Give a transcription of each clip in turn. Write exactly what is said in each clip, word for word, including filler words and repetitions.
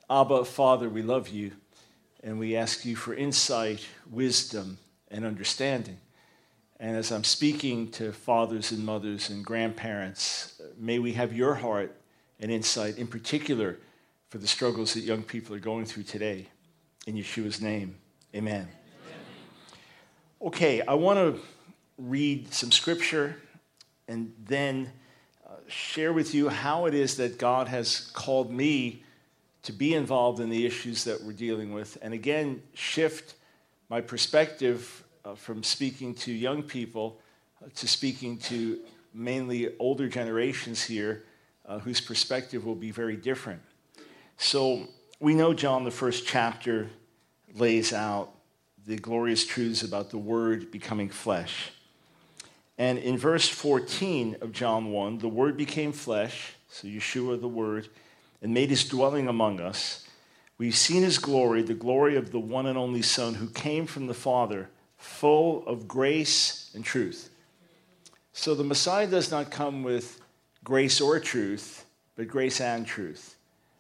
Abba, Father, we love you, and we ask you for insight, wisdom, and understanding. And as I'm speaking to fathers and mothers and grandparents, may we have your heart and insight, in particular, for the struggles that young people are going through today. In Yeshua's name, amen. Amen. Okay, I want to read some scripture and then uh, share with you how it is that God has called me to be involved in the issues that we're dealing with, and again, shift my perspective uh, from speaking to young people uh, to speaking to mainly older generations here uh, whose perspective will be very different. So we know John, the first chapter, lays out the glorious truths about the Word becoming flesh. And in verse fourteen of John one, the Word became flesh, so Yeshua the Word, and made his dwelling among us. We've seen his glory, the glory of the one and only Son who came from the Father, full of grace and truth. So the Messiah does not come with grace or truth, but grace and truth.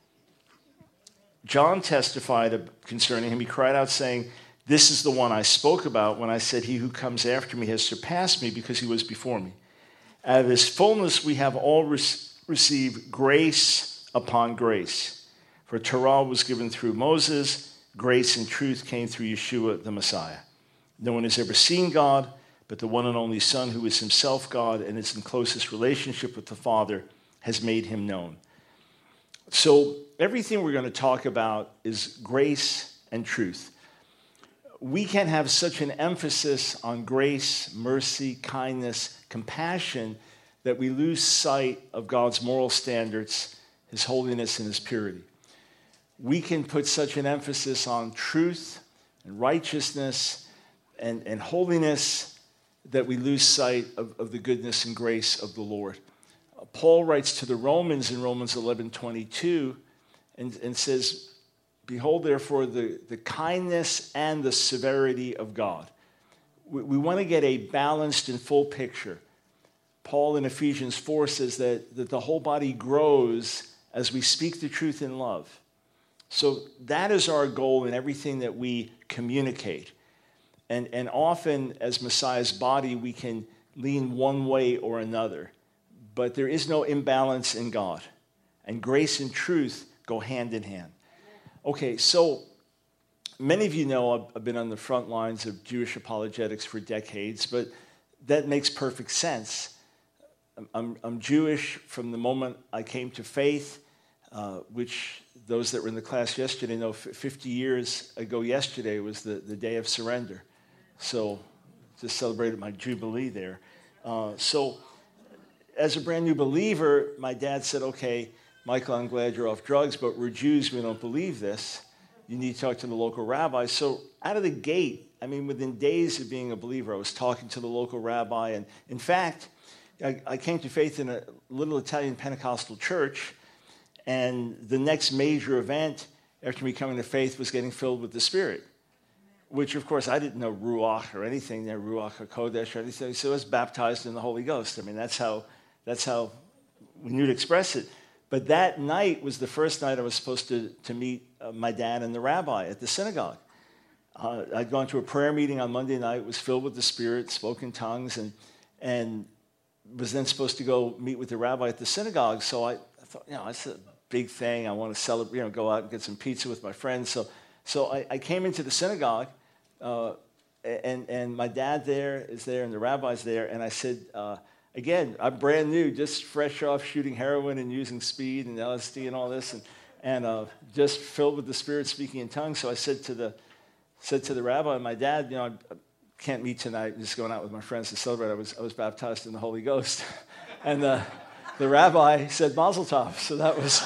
John testified concerning him. He cried out saying, "This is the one I spoke about when I said, he who comes after me has surpassed me because he was before me. Out of his fullness we have all re- received grace upon grace. For Torah was given through Moses, grace and truth came through Yeshua the Messiah. No one has ever seen God, but the one and only Son, who is himself God and is in closest relationship with the Father, has made him known." So everything we're going to talk about is grace and truth. We can have such an emphasis on grace, mercy, kindness, compassion, that we lose sight of God's moral standards, his holiness and his purity. We can put such an emphasis on truth and righteousness and, and holiness that we lose sight of, of the goodness and grace of the Lord. Uh, Paul writes to the Romans in Romans eleven twenty-two and, and says, "Behold, therefore, the, the kindness and the severity of God." We, we want to get a balanced and full picture. Paul in Ephesians four says that, that the whole body grows as we speak the truth in love. So that is our goal in everything that we communicate. And, and often, as Messiah's body, we can lean one way or another. But there is no imbalance in God. And grace and truth go hand in hand. Okay, so many of you know I've, I've been on the front lines of Jewish apologetics for decades, but that makes perfect sense. I'm, I'm Jewish from the moment I came to faith, uh, which those that were in the class yesterday know fifty years ago yesterday was the, the day of surrender. So just celebrated my Jubilee there. Uh, so as a brand new believer, my dad said, "Okay, Michael, I'm glad you're off drugs, but we're Jews, we don't believe this. You need to talk to the local rabbi." So out of the gate, I mean, within days of being a believer, I was talking to the local rabbi. And in fact, I, I came to faith in a little Italian Pentecostal church. And the next major event after me coming to faith was getting filled with the Spirit, which, of course, I didn't know Ruach or anything there, Ruach HaKodesh or anything. So I was baptized in the Holy Ghost. I mean, that's how, that's how we knew to express it. But that night was the first night I was supposed to, to meet uh, my dad and the rabbi at the synagogue. Uh, I'd gone to a prayer meeting on Monday night, was filled with the Spirit, spoke in tongues, and and was then supposed to go meet with the rabbi at the synagogue. So I, I thought, you know, that's a big thing. I want to celebrate, you know, go out and get some pizza with my friends. So so I, I came into the synagogue, uh, and and my dad there is there, and the rabbi's there, and I said, uh, again, I'm brand new, just fresh off shooting heroin and using speed and L S D and all this, and and uh, just filled with the Spirit, speaking in tongues. So I said to the said to the rabbi, my dad, you know, I can't meet tonight. I'm just going out with my friends to celebrate. I was I was baptized in the Holy Ghost, and the the rabbi said Mazel Tov. So that was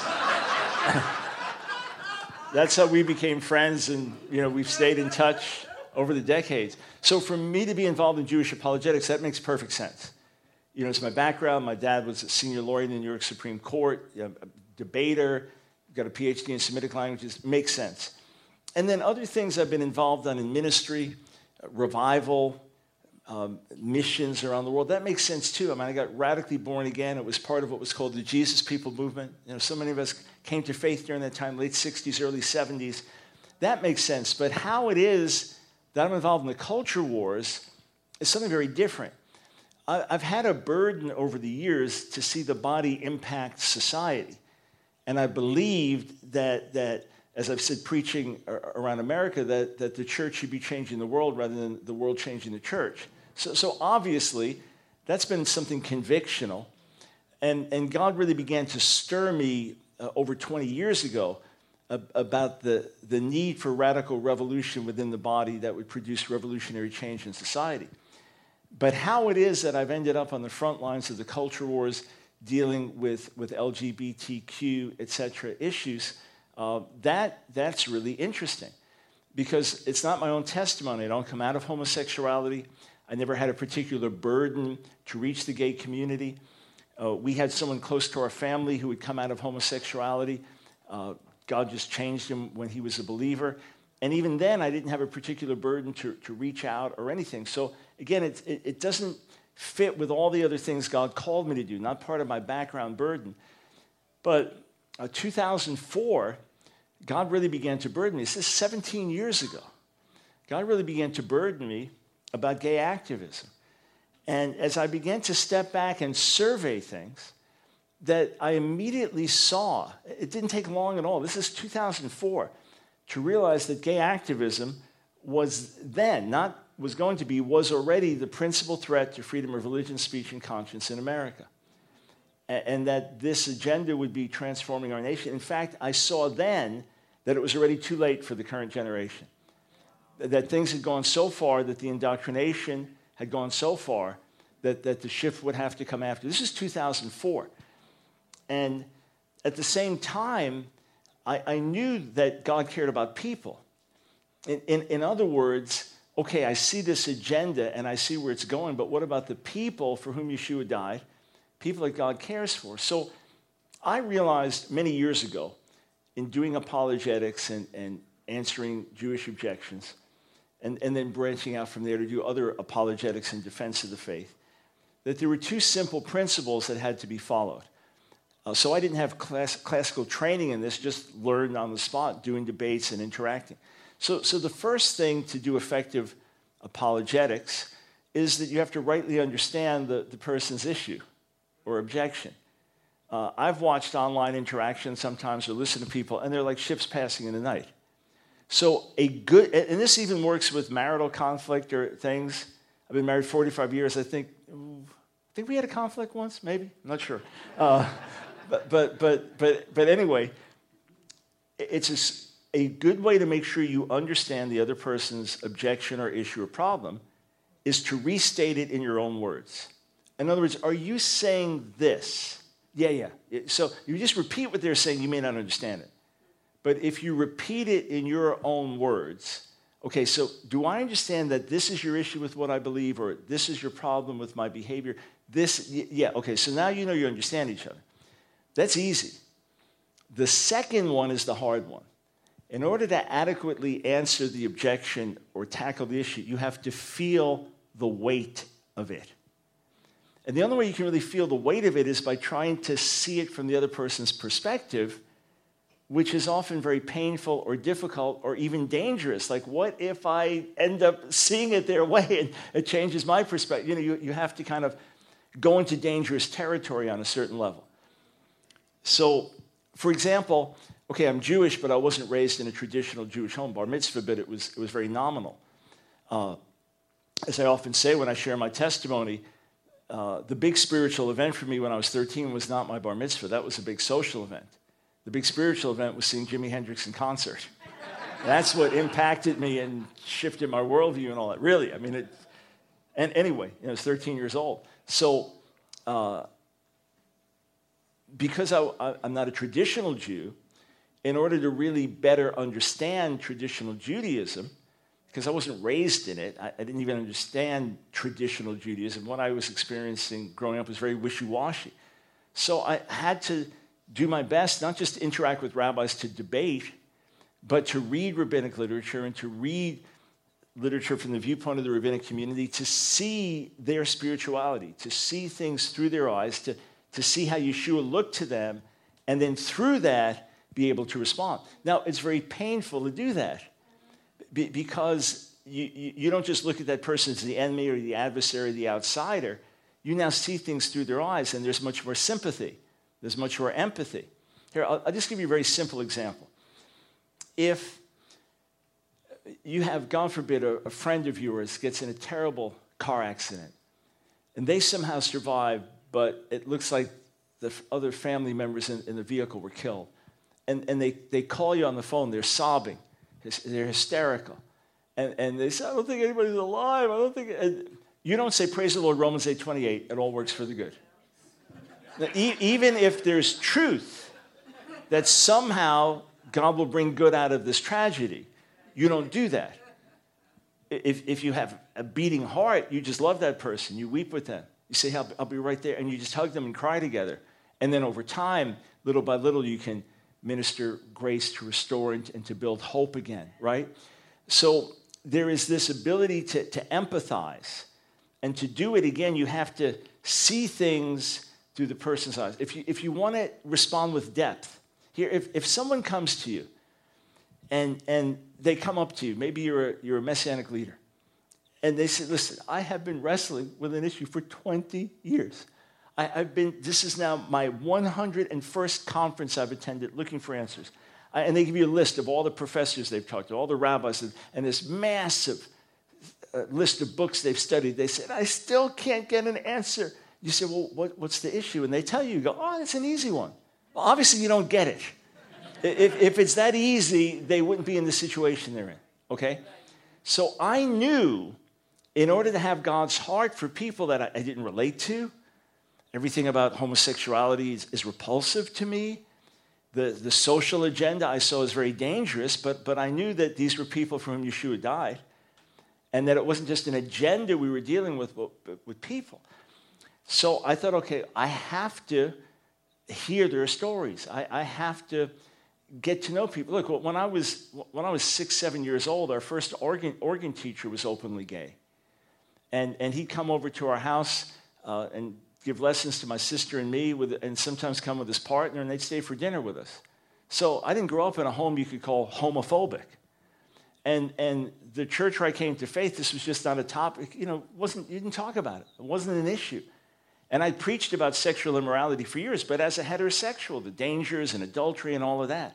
that's how we became friends, and you know we've stayed in touch over the decades. So for me to be involved in Jewish apologetics, that makes perfect sense. You know, it's my background. My dad was a senior lawyer in the New York Supreme Court, you know, a debater, got a P H D in Semitic languages. Makes sense. And then other things I've been involved on in ministry, uh, revival, um, missions around the world. That makes sense too. I mean, I got radically born again. It was part of what was called the Jesus People movement. You know, so many of us came to faith during that time, late sixties, early seventies. That makes sense. But how it is that I'm involved in the culture wars is something very different. I, I've had a burden over the years to see the body impact society. And I believed that, that as I've said, preaching around America, that, that the church should be changing the world rather than the world changing the church. So, so obviously, that's been something convictional. And, and God really began to stir me uh, over twenty years ago uh, about the, the need for radical revolution within the body that would produce revolutionary change in society. But how it is that I've ended up on the front lines of the culture wars dealing with, with L G B T Q, et cetera, issues, uh, that, that's really interesting. Because it's not my own testimony. I don't come out of homosexuality. I never had a particular burden to reach the gay community. Uh, we had someone close to our family who had come out of homosexuality. Uh, God just changed him when he was a believer. And even then, I didn't have a particular burden to, to reach out or anything. So again, it, it, it doesn't fit with all the other things God called me to do, not part of my background burden. But uh, two thousand four, God really began to burden me. This is seventeen years ago. God really began to burden me about gay activism. And as I began to step back and survey things, that I immediately saw, it didn't take long at all, this is two thousand four, to realize that gay activism was then, not was going to be, was already the principal threat to freedom of religion, speech, and conscience in America. And, and that this agenda would be transforming our nation. In fact, I saw then that it was already too late for the current generation. That things had gone so far, that the indoctrination had gone so far, that, that the shift would have to come after. This is two thousand four. And at the same time, I, I knew that God cared about people. In, in, in other words, okay, I see this agenda and I see where it's going, but what about the people for whom Yeshua died, people that God cares for? So I realized many years ago, in doing apologetics and, and answering Jewish objections, and, and then branching out from there to do other apologetics in defense of the faith, that there were two simple principles that had to be followed. Uh, so I didn't have class, classical training in this, just learned on the spot, doing debates and interacting. So, so the first thing to do effective apologetics is that you have to rightly understand the, the person's issue or objection. Uh, I've watched online interactions sometimes or listened to people, and they're like ships passing in the night. So a good, and this even works with marital conflict or things. I've been married forty-five years. I think, I think we had a conflict once, maybe. I'm not sure. Uh, but, but, but, but, but anyway, it's a, a good way to make sure you understand the other person's objection or issue or problem is to restate it in your own words. In other words, are you saying this? Yeah, yeah. So you just repeat what they're saying, you may not understand it. But if you repeat it in your own words, okay, so do I understand that this is your issue with what I believe, or this is your problem with my behavior? This, yeah, okay, so now you know you understand each other. That's easy. The second one is the hard one. In order to adequately answer the objection or tackle the issue, you have to feel the weight of it. And the only way you can really feel the weight of it is by trying to see it from the other person's perspective, which is often very painful or difficult or even dangerous. Like, what if I end up seeing it their way and it changes my perspective? You know, you, you have to kind of go into dangerous territory on a certain level. So, for example, okay, I'm Jewish, but I wasn't raised in a traditional Jewish home, bar mitzvah, but it was, it was very nominal. Uh, as I often say when I share my testimony, uh, the big spiritual event for me when I was thirteen was not my bar mitzvah. That was a big social event. The big spiritual event was seeing Jimi Hendrix in concert. That's what impacted me and shifted my worldview and all that. Really, I mean, it. And anyway, you know, I was thirteen years old. So, uh, because I, I, I'm not a traditional Jew, in order to really better understand traditional Judaism, because I wasn't raised in it, I, I didn't even understand traditional Judaism. What I was experiencing growing up was very wishy-washy. So I had to do my best, not just to interact with rabbis to debate, but to read rabbinic literature and to read literature from the viewpoint of the rabbinic community to see their spirituality, to see things through their eyes, to, to see how Yeshua looked to them, and then through that, be able to respond. Now, it's very painful to do that be, because you, you, you don't just look at that person as the enemy or the adversary, the outsider. You now see things through their eyes, and there's much more sympathy. There's much more empathy. Here, I'll, I'll just give you a very simple example. If you have, God forbid, a, a friend of yours gets in a terrible car accident, and they somehow survive, but it looks like the f- other family members in, in the vehicle were killed. And, and they, they call you on the phone, they're sobbing, they're hysterical. And, and they say, I don't think anybody's alive, I don't think... And you don't say, praise the Lord, Romans eight twenty-eight, it all works for the good. Now, e- even if there's truth that somehow God will bring good out of this tragedy, you don't do that. If, if you have a beating heart, you just love that person, you weep with them. You say, I'll, I'll be right there, and you just hug them and cry together. And then over time, little by little, you can minister grace to restore and, and to build hope again, right? So there is this ability to, to empathize. And to do it again, you have to see things through the person's eyes. If you, if you want to respond with depth, here, if, if someone comes to you and, and they come up to you, maybe you're a, you're a Messianic leader, and they say, listen, I have been wrestling with an issue for twenty years. I, I've been, this is now my one hundred first conference I've attended looking for answers. I, and they give you a list of all the professors they've talked to, all the rabbis, and, and this massive uh, list of books they've studied. They said, I still can't get an answer. You say, well, what, what's the issue? And they tell you, you go, oh, it's an easy one. Well, obviously you don't get it. if, if it's that easy, they wouldn't be in the situation they're in, okay? So I knew in order to have God's heart for people that I, I didn't relate to, everything about homosexuality is, is repulsive to me. The, the social agenda I saw is very dangerous, but, but I knew that these were people for whom Yeshua died, and that it wasn't just an agenda we were dealing with, but, but with people. So I thought, okay, I have to hear their stories. I, I have to get to know people. Look, when I was when I was six, seven years old, our first organ, organ teacher was openly gay. And, and he'd come over to our house uh, and give lessons to my sister and me, with, and sometimes come with his partner, and they'd stay for dinner with us. So I didn't grow up in a home you could call homophobic. And and the church where I came to faith, this was just not a topic, you know, wasn't you didn't talk about it. It wasn't an issue. And I preached about sexual immorality for years, but as a heterosexual, the dangers and adultery and all of that.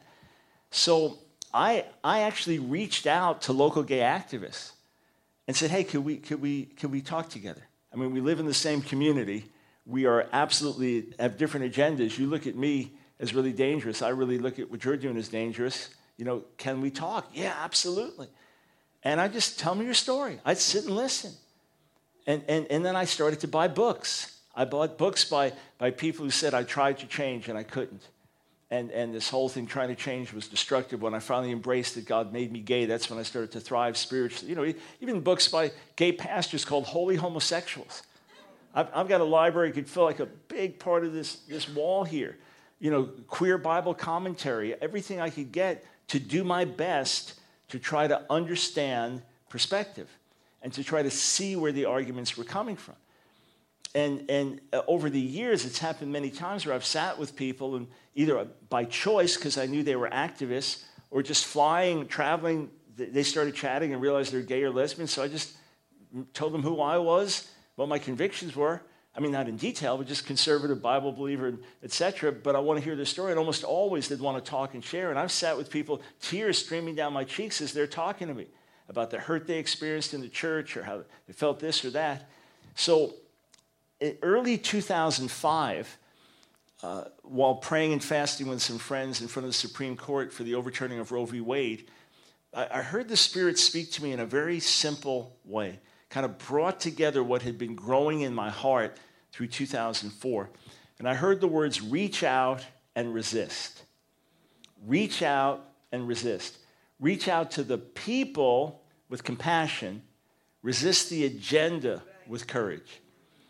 So I I actually reached out to local gay activists and said, hey, could we could we could we talk together? I mean, we live in the same community. We are absolutely have different agendas. You look at me as really dangerous. I really look at what you're doing as dangerous. You know, can we talk? Yeah, absolutely. And I just, tell me your story. I'd sit and listen. And, and, and then I started to buy books. I bought books by, by people who said I tried to change and I couldn't. And, and this whole thing trying to change was destructive. When I finally embraced that God made me gay, that's when I started to thrive spiritually. You know, even books by gay pastors called Holy Homosexuals. I've, I've got a library that could fill like a big part of this, this wall here. You know, queer Bible commentary, everything I could get to do my best to try to understand perspective and to try to see where the arguments were coming from. And, and uh, over the years, it's happened many times where I've sat with people, and either by choice, because I knew they were activists, or just flying, traveling, they started chatting and realized they're gay or lesbian, so I just told them who I was, what my convictions were. I mean, not in detail, but just conservative Bible believer, et cetera. But I want to hear their story. And almost always they'd want to talk and share. And I've sat with people, tears streaming down my cheeks as they're talking to me about the hurt they experienced in the church or how they felt this or that. So in early two thousand five, uh, while praying and fasting with some friends in front of the Supreme Court for the overturning of Roe v. Wade, I, I heard the Spirit speak to me in a very simple way, kind of brought together what had been growing in my heart through two thousand four. And I heard the words, reach out and resist. Reach out and resist. Reach out to the people with compassion. Resist the agenda with courage.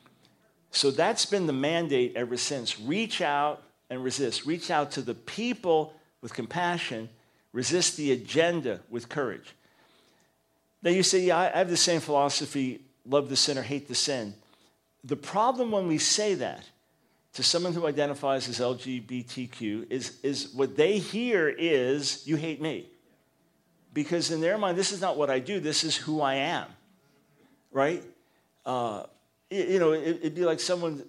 So that's been the mandate ever since. Reach out and resist. Reach out to the people with compassion. Resist the agenda with courage. Now you say, yeah, I have the same philosophy, love the sinner, hate the sin. The problem when we say that to someone who identifies as L G B T Q is, is what they hear is, you hate me. Because in their mind, this is not what I do, this is who I am, right? Uh, you know, it, it'd be like someone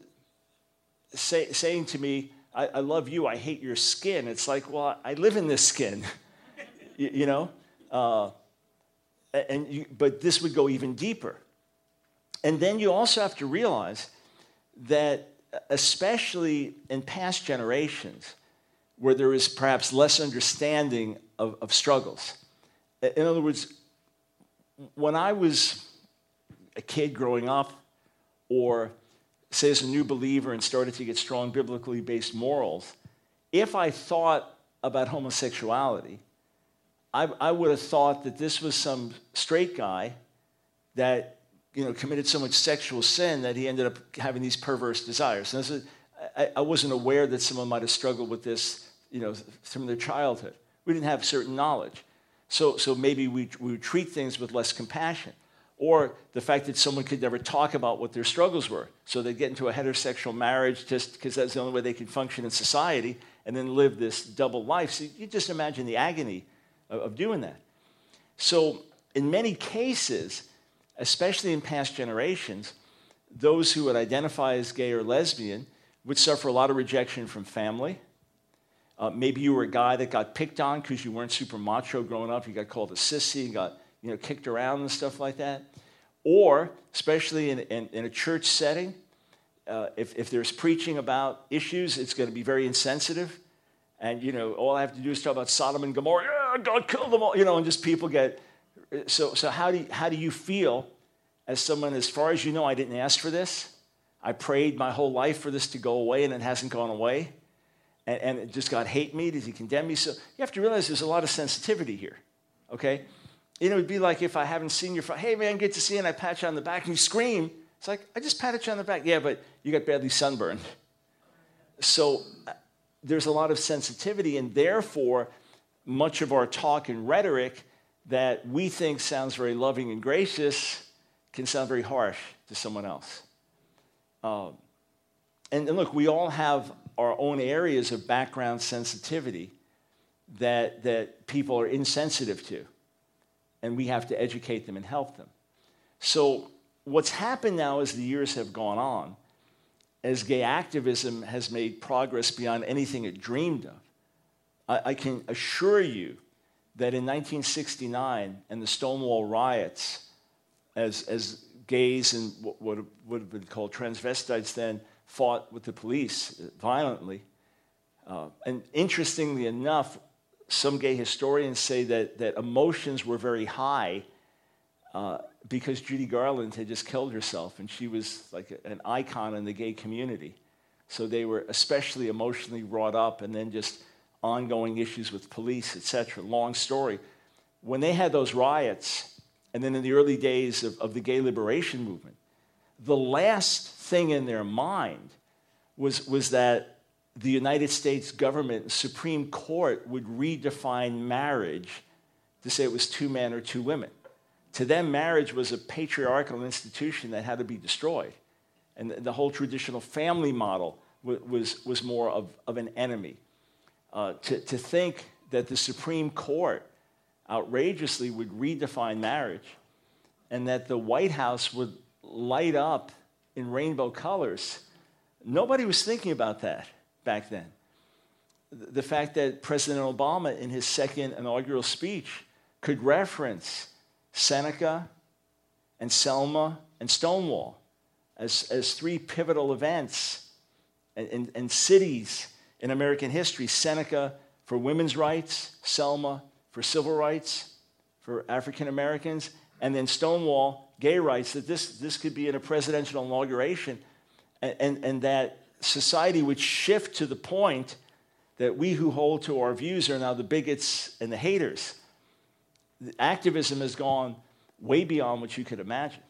say, saying to me, I, I love you, I hate your skin. It's like, well, I live in this skin, you, you know? Uh, and you, but this would go even deeper. And then you also have to realize that, especially in past generations, where there is perhaps less understanding of, of struggles. In other words, when I was a kid growing up, or say as a new believer and started to get strong biblically based morals, if I thought about homosexuality, I, I would have thought that this was some straight guy that, you know, committed so much sexual sin that he ended up having these perverse desires. And this is, I, I wasn't aware that someone might have struggled with this, you know, from their childhood. We didn't have certain knowledge. So, so maybe we, we would treat things with less compassion. Or the fact that someone could never talk about what their struggles were. So they'd get into a heterosexual marriage just because that's the only way they could function in society and then live this double life. So you just imagine the agony of, of doing that. So in many cases, especially in past generations, those who would identify as gay or lesbian would suffer a lot of rejection from family. Uh, maybe you were a guy that got picked on because you weren't super macho growing up. You got called a sissy, you got you know, kicked around and stuff like that. Or, especially in, in, in a church setting, uh, if, if there's preaching about issues, it's going to be very insensitive. And, you know, all I have to do is talk about Sodom and Gomorrah. Yeah, God killed them all. You know, and just people get... So, so how do you, how do you feel as someone, as far as you know, I didn't ask for this. I prayed my whole life for this to go away, and it hasn't gone away. And, and it just God hate me? Does he condemn me? So you have to realize there's a lot of sensitivity here, okay? You know, it'd be like if I haven't seen your friend, hey, man, good to see you, and I pat you on the back, and you scream. It's like, I just patted you on the back. Yeah, but you got badly sunburned. So uh, there's a lot of sensitivity, and therefore, much of our talk and rhetoric that we think sounds very loving and gracious can sound very harsh to someone else. Um, and, and look, we all have our own areas of background sensitivity that, that people are insensitive to. And we have to educate them and help them. So what's happened now as the years have gone on, as gay activism has made progress beyond anything it dreamed of, I, I can assure you that in nineteen sixty-nine and the Stonewall riots, as, as gays and what would have been called transvestites then fought with the police violently, uh, and interestingly enough, some gay historians say that, that emotions were very high uh, because Judy Garland had just killed herself, and she was like a, an icon in the gay community. So they were especially emotionally wrought up, and then just ongoing issues with police, et cetera. Long story. When they had those riots, and then in the early days of, of the gay liberation movement, the last thing in their mind was, was that the United States government, Supreme Court, would redefine marriage to say it was two men or two women. To them, marriage was a patriarchal institution that had to be destroyed. And the, the whole traditional family model w- was, was more of, of an enemy. Uh, to, to think that the Supreme Court outrageously would redefine marriage and that the White House would light up in rainbow colors, nobody was thinking about that back then. The fact that President Obama, in his second inaugural speech, could reference Seneca and Selma and Stonewall as, as three pivotal events and, and, and cities in American history. Seneca for women's rights, Selma for civil rights for African Americans, and then Stonewall, gay rights, that this, this could be in a presidential inauguration, and, and, and that society would shift to the point that we who hold to our views are now the bigots and the haters. The activism has gone way beyond what you could imagine.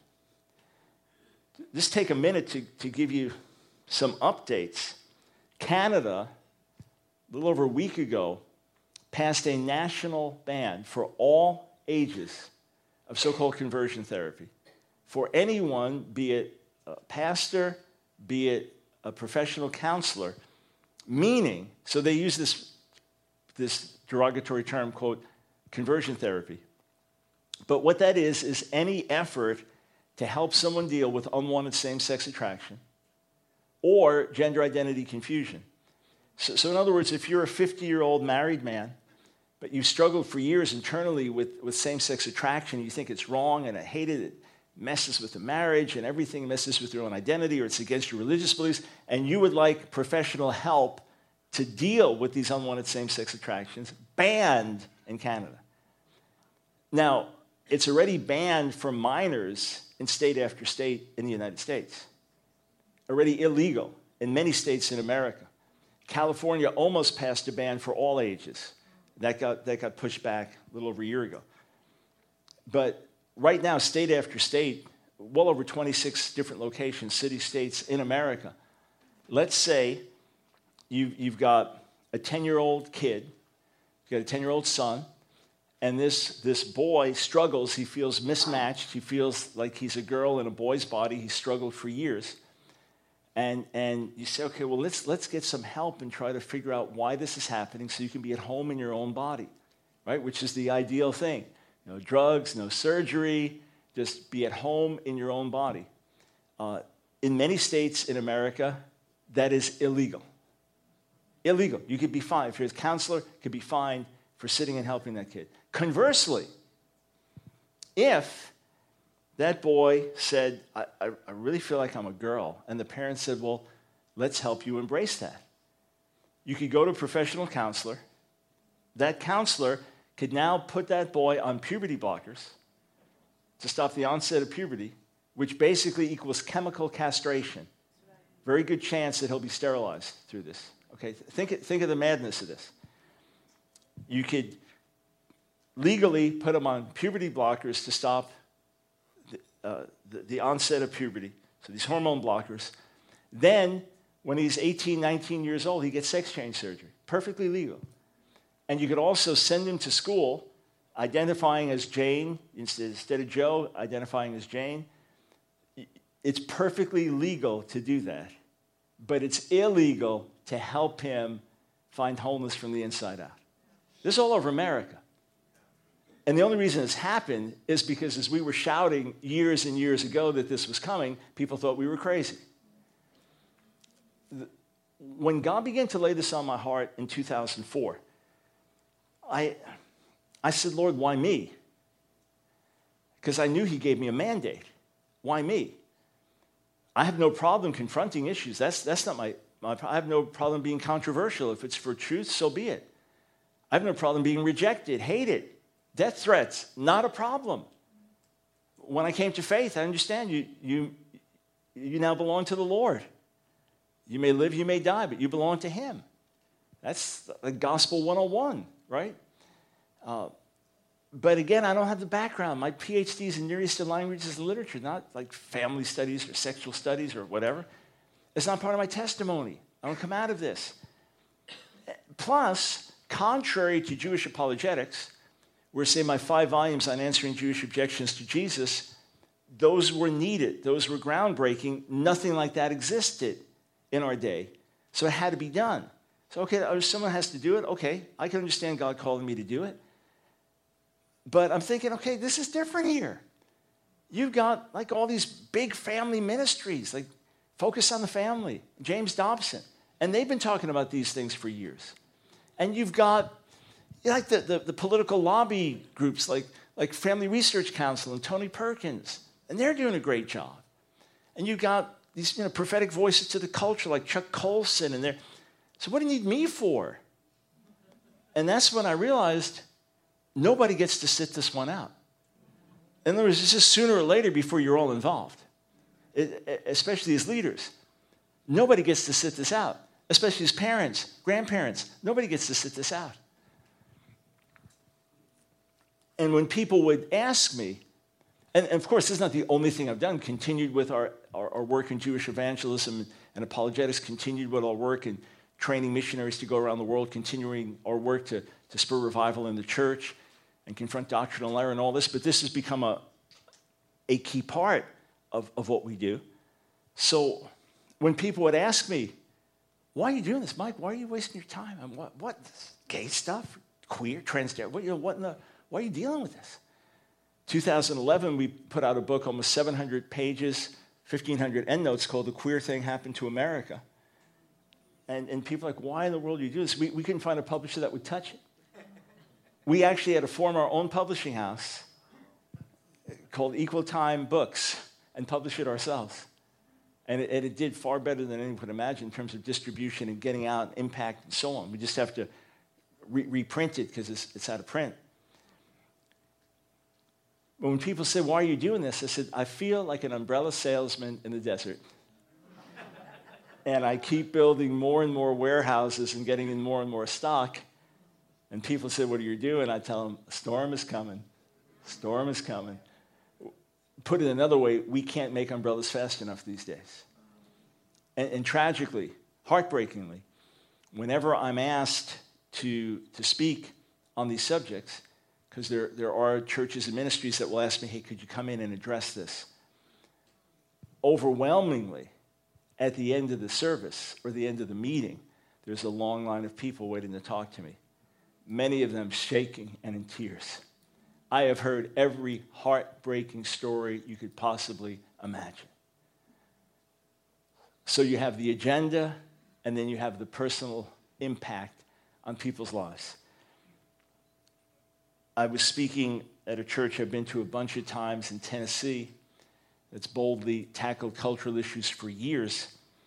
Just take a minute to, to give you some updates. Canada, a little over a week ago, passed a national ban for all ages of so-called conversion therapy for anyone, be it a pastor, be it a professional counselor, meaning, so they use this, this derogatory term, quote, conversion therapy. But what that is, is any effort to help someone deal with unwanted same-sex attraction or gender identity confusion. So, so in other words, if you're a fifty-year-old married man, but you've struggled for years internally with, with same-sex attraction, you think it's wrong and I hate it, it messes with the marriage and everything messes with your own identity or it's against your religious beliefs, and you would like professional help to deal with these unwanted same-sex attractions, banned in Canada. Now, it's already banned for minors in state after state in the United States. Already illegal in many states in America. California almost passed a ban for all ages. That got, that got pushed back a little over a year ago. But right now, state after state, well over twenty-six different locations, city, states in America. Let's say you've, you've got a ten-year-old kid, you've got a ten-year-old son, and this, this boy struggles. He feels mismatched. He feels like he's a girl in a boy's body. He struggled for years. And, and you say, okay, well, let's, let's get some help and try to figure out why this is happening so you can be at home in your own body, right? Which is the ideal thing. No drugs, no surgery, just be at home in your own body. Uh, in many states in America, that is illegal. Illegal. You could be fined. If you're a counselor, you could be fined for sitting and helping that kid. Conversely, if that boy said, I, I, I really feel like I'm a girl, and the parents said, well, let's help you embrace that. You could go to a professional counselor. That counselor could now put that boy on puberty blockers to stop the onset of puberty, which basically equals chemical castration. Very good chance that he'll be sterilized through this. Okay, think, think of the madness of this. You could legally put him on puberty blockers to stop the, uh, the, the onset of puberty, so these hormone blockers. Then, when he's eighteen, nineteen years old, he gets sex change surgery, perfectly legal. And you could also send him to school, identifying as Jane, instead of Joe, identifying as Jane. It's perfectly legal to do that, but it's illegal to help him find wholeness from the inside out. This is all over America. And the only reason it's happened is because as we were shouting years and years ago that this was coming, people thought we were crazy. When God began to lay this on my heart in two thousand four, I, I said, Lord, why me? Because I knew he gave me a mandate. Why me? I have no problem confronting issues. That's, that's not my, my, I have no problem being controversial. If it's for truth, so be it. I have no problem being rejected, hated, death threats, not a problem. When I came to faith, I understand you, you, you now belong to the Lord. You may live, you may die, but you belong to him. That's the gospel one oh one, right? Uh, but again, I don't have the background. My P H D is in Near Eastern languages and literature, not like family studies or sexual studies or whatever. It's not part of my testimony. I don't come out of this. Plus, contrary to Jewish apologetics, where say my five volumes on answering Jewish objections to Jesus, those were needed. Those were groundbreaking. Nothing like that existed in our day. So it had to be done. So, okay, someone has to do it. Okay, I can understand God calling me to do it. But I'm thinking, okay, this is different here. You've got like all these big family ministries, like Focus on the Family, James Dobson. And they've been talking about these things for years. And you've got like the, the, the political lobby groups like, like Family Research Council and Tony Perkins. And they're doing a great job. And you've got these you know, prophetic voices to the culture like Chuck Colson. And they're, so what do you need me for? And that's when I realized nobody gets to sit this one out. In other words, it's just sooner or later before you're all involved, it, especially as leaders. Nobody gets to sit this out, especially as parents, grandparents. Nobody gets to sit this out. And when people would ask me, and, and of course, this is not the only thing I've done, continued with our, our, our work in Jewish evangelism and apologetics, continued with our work in training missionaries to go around the world, continuing our work to, to spur revival in the church, and confront doctrinal error and all this, but this has become a, a key part of, of what we do. So when people would ask me, why are you doing this, Mike? Why are you wasting your time? And what, what, gay stuff, queer, transgender, what, you know, what in the, why are you dealing with this? two thousand eleven, we put out a book, almost seven hundred pages, fifteen hundred endnotes, called The Queer Thing Happened to America. And, and people are like, why in the world do you do this? We, we couldn't find a publisher that would touch it. We actually had to form our own publishing house called Equal Time Books and publish it ourselves. And it, and it did far better than anyone could imagine in terms of distribution and getting out, impact, and so on. We just have to re- reprint it because it's, it's out of print. But when people say, why are you doing this? I said, I feel like an umbrella salesman in the desert. And I keep building more and more warehouses and getting in more and more stock. And people say, what are you doing? I tell them, a storm is coming. Storm is coming. Put it another way, we can't make umbrellas fast enough these days. And, and tragically, heartbreakingly, whenever I'm asked to, to speak on these subjects, because there, there are churches and ministries that will ask me, hey, could you come in and address this? Overwhelmingly, at the end of the service or the end of the meeting, there's a long line of people waiting to talk to me, many of them shaking and in tears. I have heard every heartbreaking story you could possibly imagine. So you have the agenda, and then you have the personal impact on people's lives. I was speaking at a church I've been to a bunch of times in Tennessee that's boldly tackled cultural issues for years,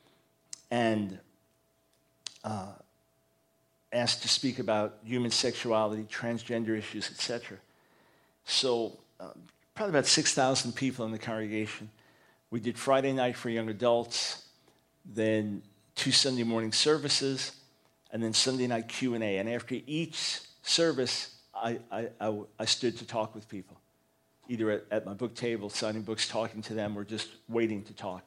and uh, asked to speak about human sexuality, transgender issues, et cetera. So uh, probably about six thousand people in the congregation. We did Friday night for young adults, then two Sunday morning services, and then Sunday night Q and A. And after each service, I, I, I, I stood to talk with people, either at, at my book table, signing books, talking to them, or just waiting to talk.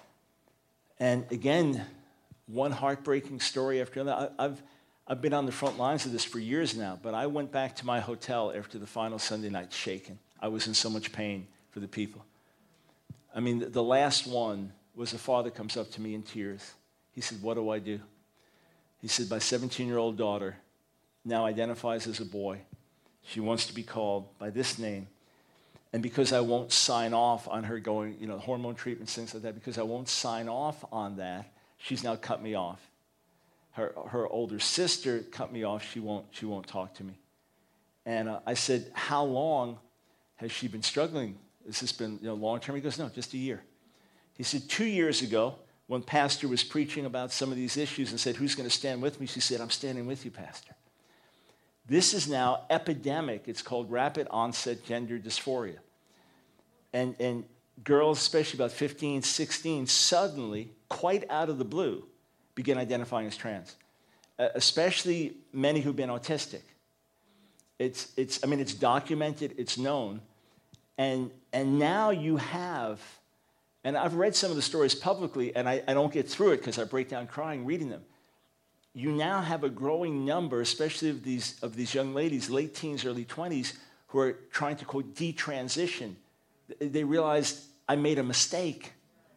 And again, one heartbreaking story after another. I, I've, I've been on the front lines of this for years now, but I went back to my hotel after the final Sunday night shaken. I was in so much pain for the people. I mean, the, the last one was a father comes up to me in tears. He said, what do I do? He said, my seventeen-year-old daughter now identifies as a boy. She wants to be called by this name. And because I won't sign off on her going, you know, hormone treatments, things like that, because I won't sign off on that, she's now cut me off. Her, her older sister cut me off. She won't, she won't talk to me. And uh, I said, how long has she been struggling? Has this been, you know, long term? He goes, no, just a year. He said, two years ago, when Pastor was preaching about some of these issues and said, who's going to stand with me? She said, I'm standing with you, Pastor. This is now epidemic. It's called rapid onset gender dysphoria. And, and girls, especially about fifteen, sixteen, suddenly, quite out of the blue, begin identifying as trans, uh, especially many who've been autistic. It's, it's, I mean, it's documented, it's known, and, and now you have, and I've read some of the stories publicly, and I, I don't get through it because I break down crying reading them. You now have a growing number, especially of these, of these young ladies, late teens, early twenties, who are trying to, quote, detransition. They realize, I made a mistake.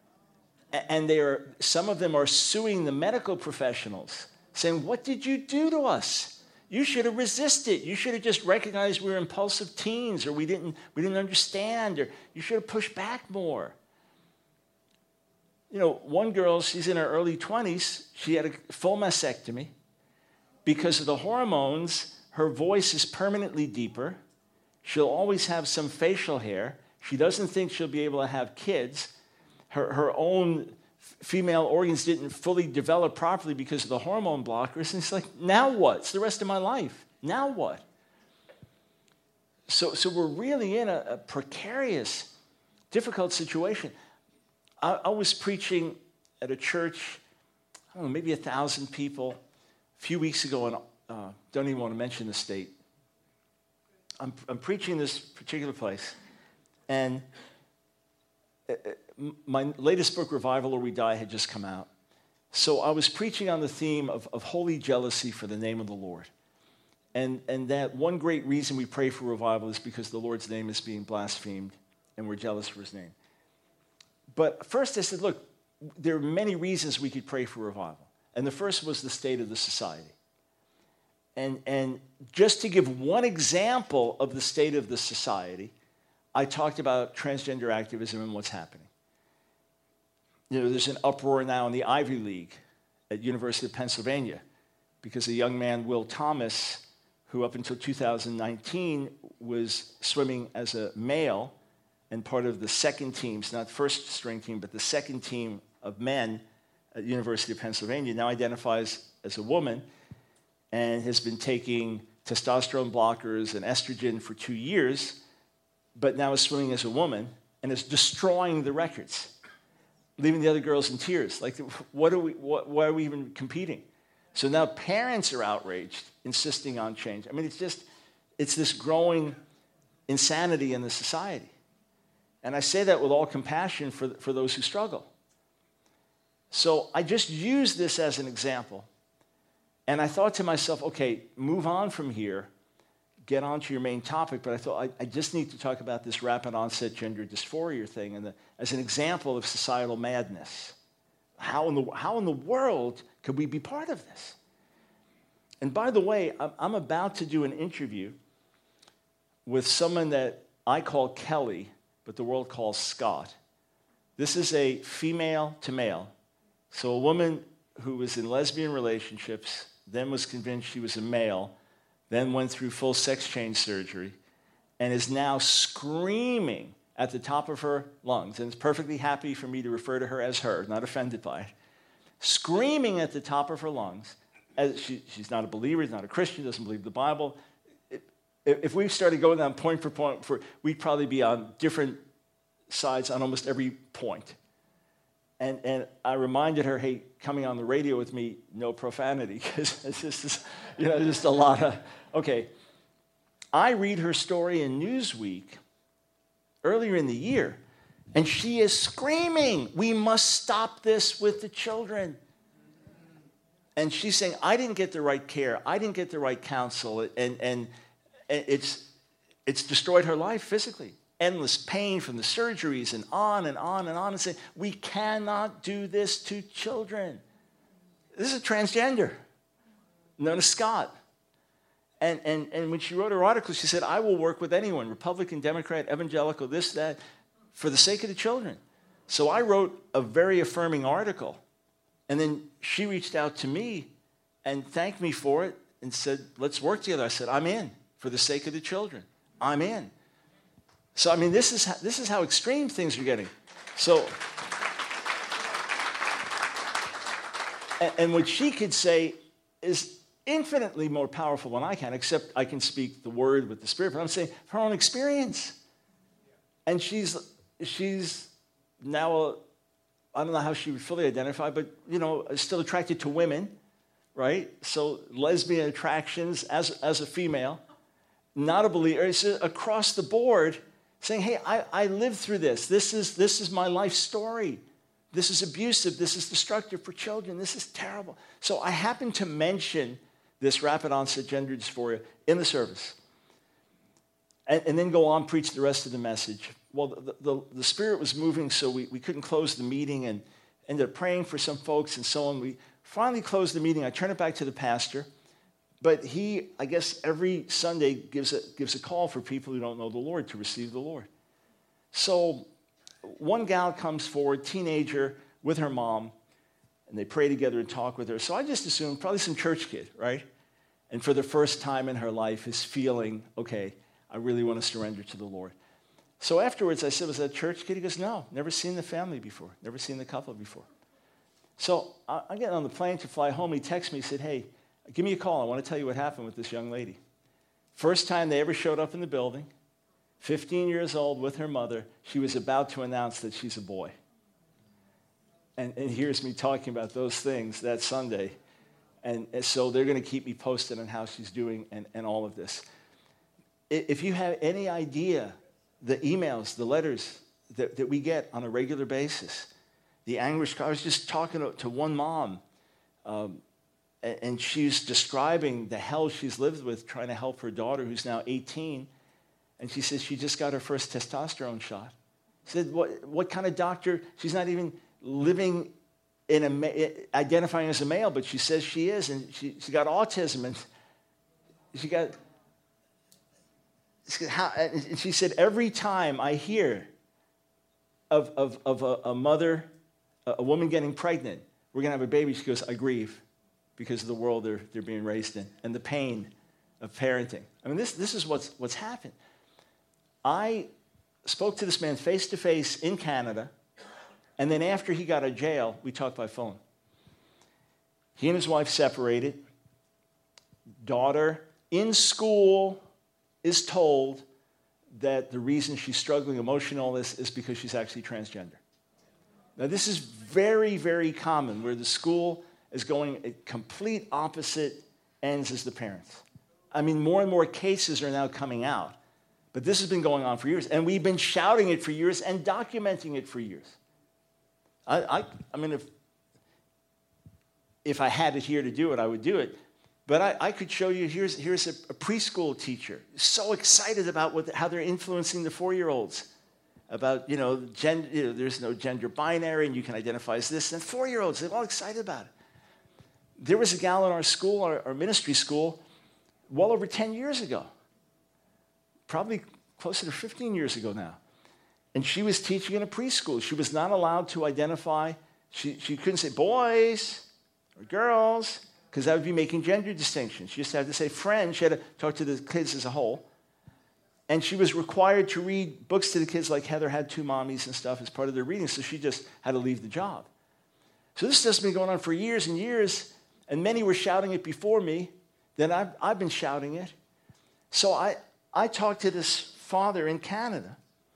And they are, some of them are suing the medical professionals, saying, what did you do to us? You should have resisted. You should have just recognized we were impulsive teens, or we didn't, we didn't understand, or you should have pushed back more. You know, one girl, she's in her early twenties. She had a full mastectomy. Because of the hormones, her voice is permanently deeper. She'll always have some facial hair. She doesn't think she'll be able to have kids. Her, her own female organs didn't fully develop properly because of the hormone blockers. And it's like, now what? It's the rest of my life. Now what? So, so we're really in a, a precarious, difficult situation. I, I was preaching at a church, I don't know, maybe a thousand people a few weeks ago, and uh, don't even want to mention the state. I'm, I'm preaching this particular place, and my latest book, Revival or We Die, had just come out. So I was preaching on the theme of, of holy jealousy for the name of the Lord. And, and that one great reason we pray for revival is because the Lord's name is being blasphemed, and we're jealous for his name. But first I said, look, there are many reasons we could pray for revival. And the first was the state of the society. And, and just to give one example of the state of the society, I talked about transgender activism and what's happening. You know, there's an uproar now in the Ivy League at University of Pennsylvania because a young man, Will Thomas, who up until two thousand nineteen was swimming as a male and part of the second teams, not first string team, but the second team of men at University of Pennsylvania, now identifies as a woman and has been taking testosterone blockers and estrogen for two years, but now is swimming as a woman and is destroying the records, leaving the other girls in tears. Like, what are we, what, why are we even competing? So now parents are outraged, insisting on change. I mean, it's just, it's this growing insanity in the society. And I say that with all compassion for, for those who struggle. So I just use this as an example. And I thought to myself, okay, move on from here, get on to your main topic. But I thought, I, I just need to talk about this rapid onset gender dysphoria thing and the, as an example of societal madness. How in the, how in the world could we be part of this? And by the way, I'm, I'm about to do an interview with someone that I call Kelly, but the world calls Scott. This is a female to male. So a woman who was in lesbian relationships, then was convinced she was a male, then went through full sex change surgery, and is now screaming at the top of her lungs, and is perfectly happy for me to refer to her as her, not offended by it, screaming at the top of her lungs. As she, she's not a believer, she's not a Christian, doesn't believe the Bible. If we started going down point for point, for, we'd probably be on different sides on almost every point. And, and I reminded her, hey, coming on the radio with me, no profanity, because it's just, you know, just a lot of, okay. I read her story in Newsweek earlier in the year, and she is screaming, we must stop this with the children. And she's saying, I didn't get the right care, I didn't get the right counsel, and, and, and it's, it's destroyed her life physically. Endless pain from the surgeries and on and on and on, and saying, we cannot do this to children. This is a transgender known as Scott. And, and, and when she wrote her article, she said, I will work with anyone, Republican, Democrat, evangelical, this, that, for the sake of the children. So I wrote a very affirming article. And then she reached out to me and thanked me for it and said, let's work together. I said, I'm in for the sake of the children. I'm in. So, I mean, this is how, this is how extreme things are getting. So, and, and what she could say is infinitely more powerful than I can, except I can speak the word with the Spirit. But I'm saying her own experience. And she's, she's now, a, I don't know how she would fully identify, but, you know, still attracted to women, right? So lesbian attractions as, as a female, not a believer. It's across the board. Saying, hey, I, I lived through this. This is, this is my life story. This is abusive. This is destructive for children. This is terrible. So I happened to mention this rapid onset gender dysphoria in the service. And, and then go on, preach the rest of the message. Well, the, the, the Spirit was moving, so we, we couldn't close the meeting and ended up praying for some folks and so on. We finally closed the meeting. I turned it back to the pastor. But he, I guess, every Sunday gives a, gives a call for people who don't know the Lord to receive the Lord. So one gal comes forward, teenager, with her mom, and they pray together and talk with her. So I just assumed probably some church kid, right? And for the first time in her life is feeling, okay, I really want to surrender to the Lord. So afterwards I said, was that a church kid? He goes, no, never seen the family before, never seen the couple before. So I'm getting on the plane to fly home. He texts me, he said, hey, give me a call. I want to tell you what happened with this young lady. First time they ever showed up in the building, fifteen years old with her mother, she was about to announce that she's a boy. And, and here's me talking about those things that Sunday. And, and so they're going to keep me posted on how she's doing and, and all of this. If you have any idea, the emails, the letters that, that we get on a regular basis, the anguish, I was just talking to, to one mom, um, and she's describing the hell she's lived with trying to help her daughter, who's now eighteen. And she says she just got her first testosterone shot. She said, what, what kind of doctor? She's not even living in a, identifying as a male, but she says she is. And she, she got autism. And she got, how, and she said, every time I hear of, of, of a, a mother, a woman getting pregnant, we're going to have a baby, she goes, I grieve because of the world they're, they're being raised in and the pain of parenting. I mean, this, this is what's, what's happened. I spoke to this man face-to-face in Canada, and then after he got out of jail, we talked by phone. He and his wife separated. Daughter in school is told that the reason she's struggling emotionally all this is because she's actually transgender. Now, this is very, very common, where the school is going at complete opposite ends as the parents. I mean, more and more cases are now coming out. But this has been going on for years, and we've been shouting it for years and documenting it for years. I, I, I mean, if, if I had it here to do it, I would do it. But I, I could show you, here's, here's a, a preschool teacher, so excited about what, how they're influencing the four-year-olds, about, you know, gender, you know, there's no gender binary, and you can identify as this. And four-year-olds, they're all excited about it. There was a gal in our school, our, our ministry school, well over ten years ago. Probably closer to fifteen years ago now. And she was teaching in a preschool. She was not allowed to identify. She, she couldn't say boys or girls, because that would be making gender distinctions. She just had to say friends. She had to talk to the kids as a whole. And she was required to read books to the kids like Heather Had Two Mommies and stuff as part of their reading, so she just had to leave the job. So this has been going on for years and years, and many were shouting it before me. Then I've, I've been shouting it. So I... I talked to this father in Canada,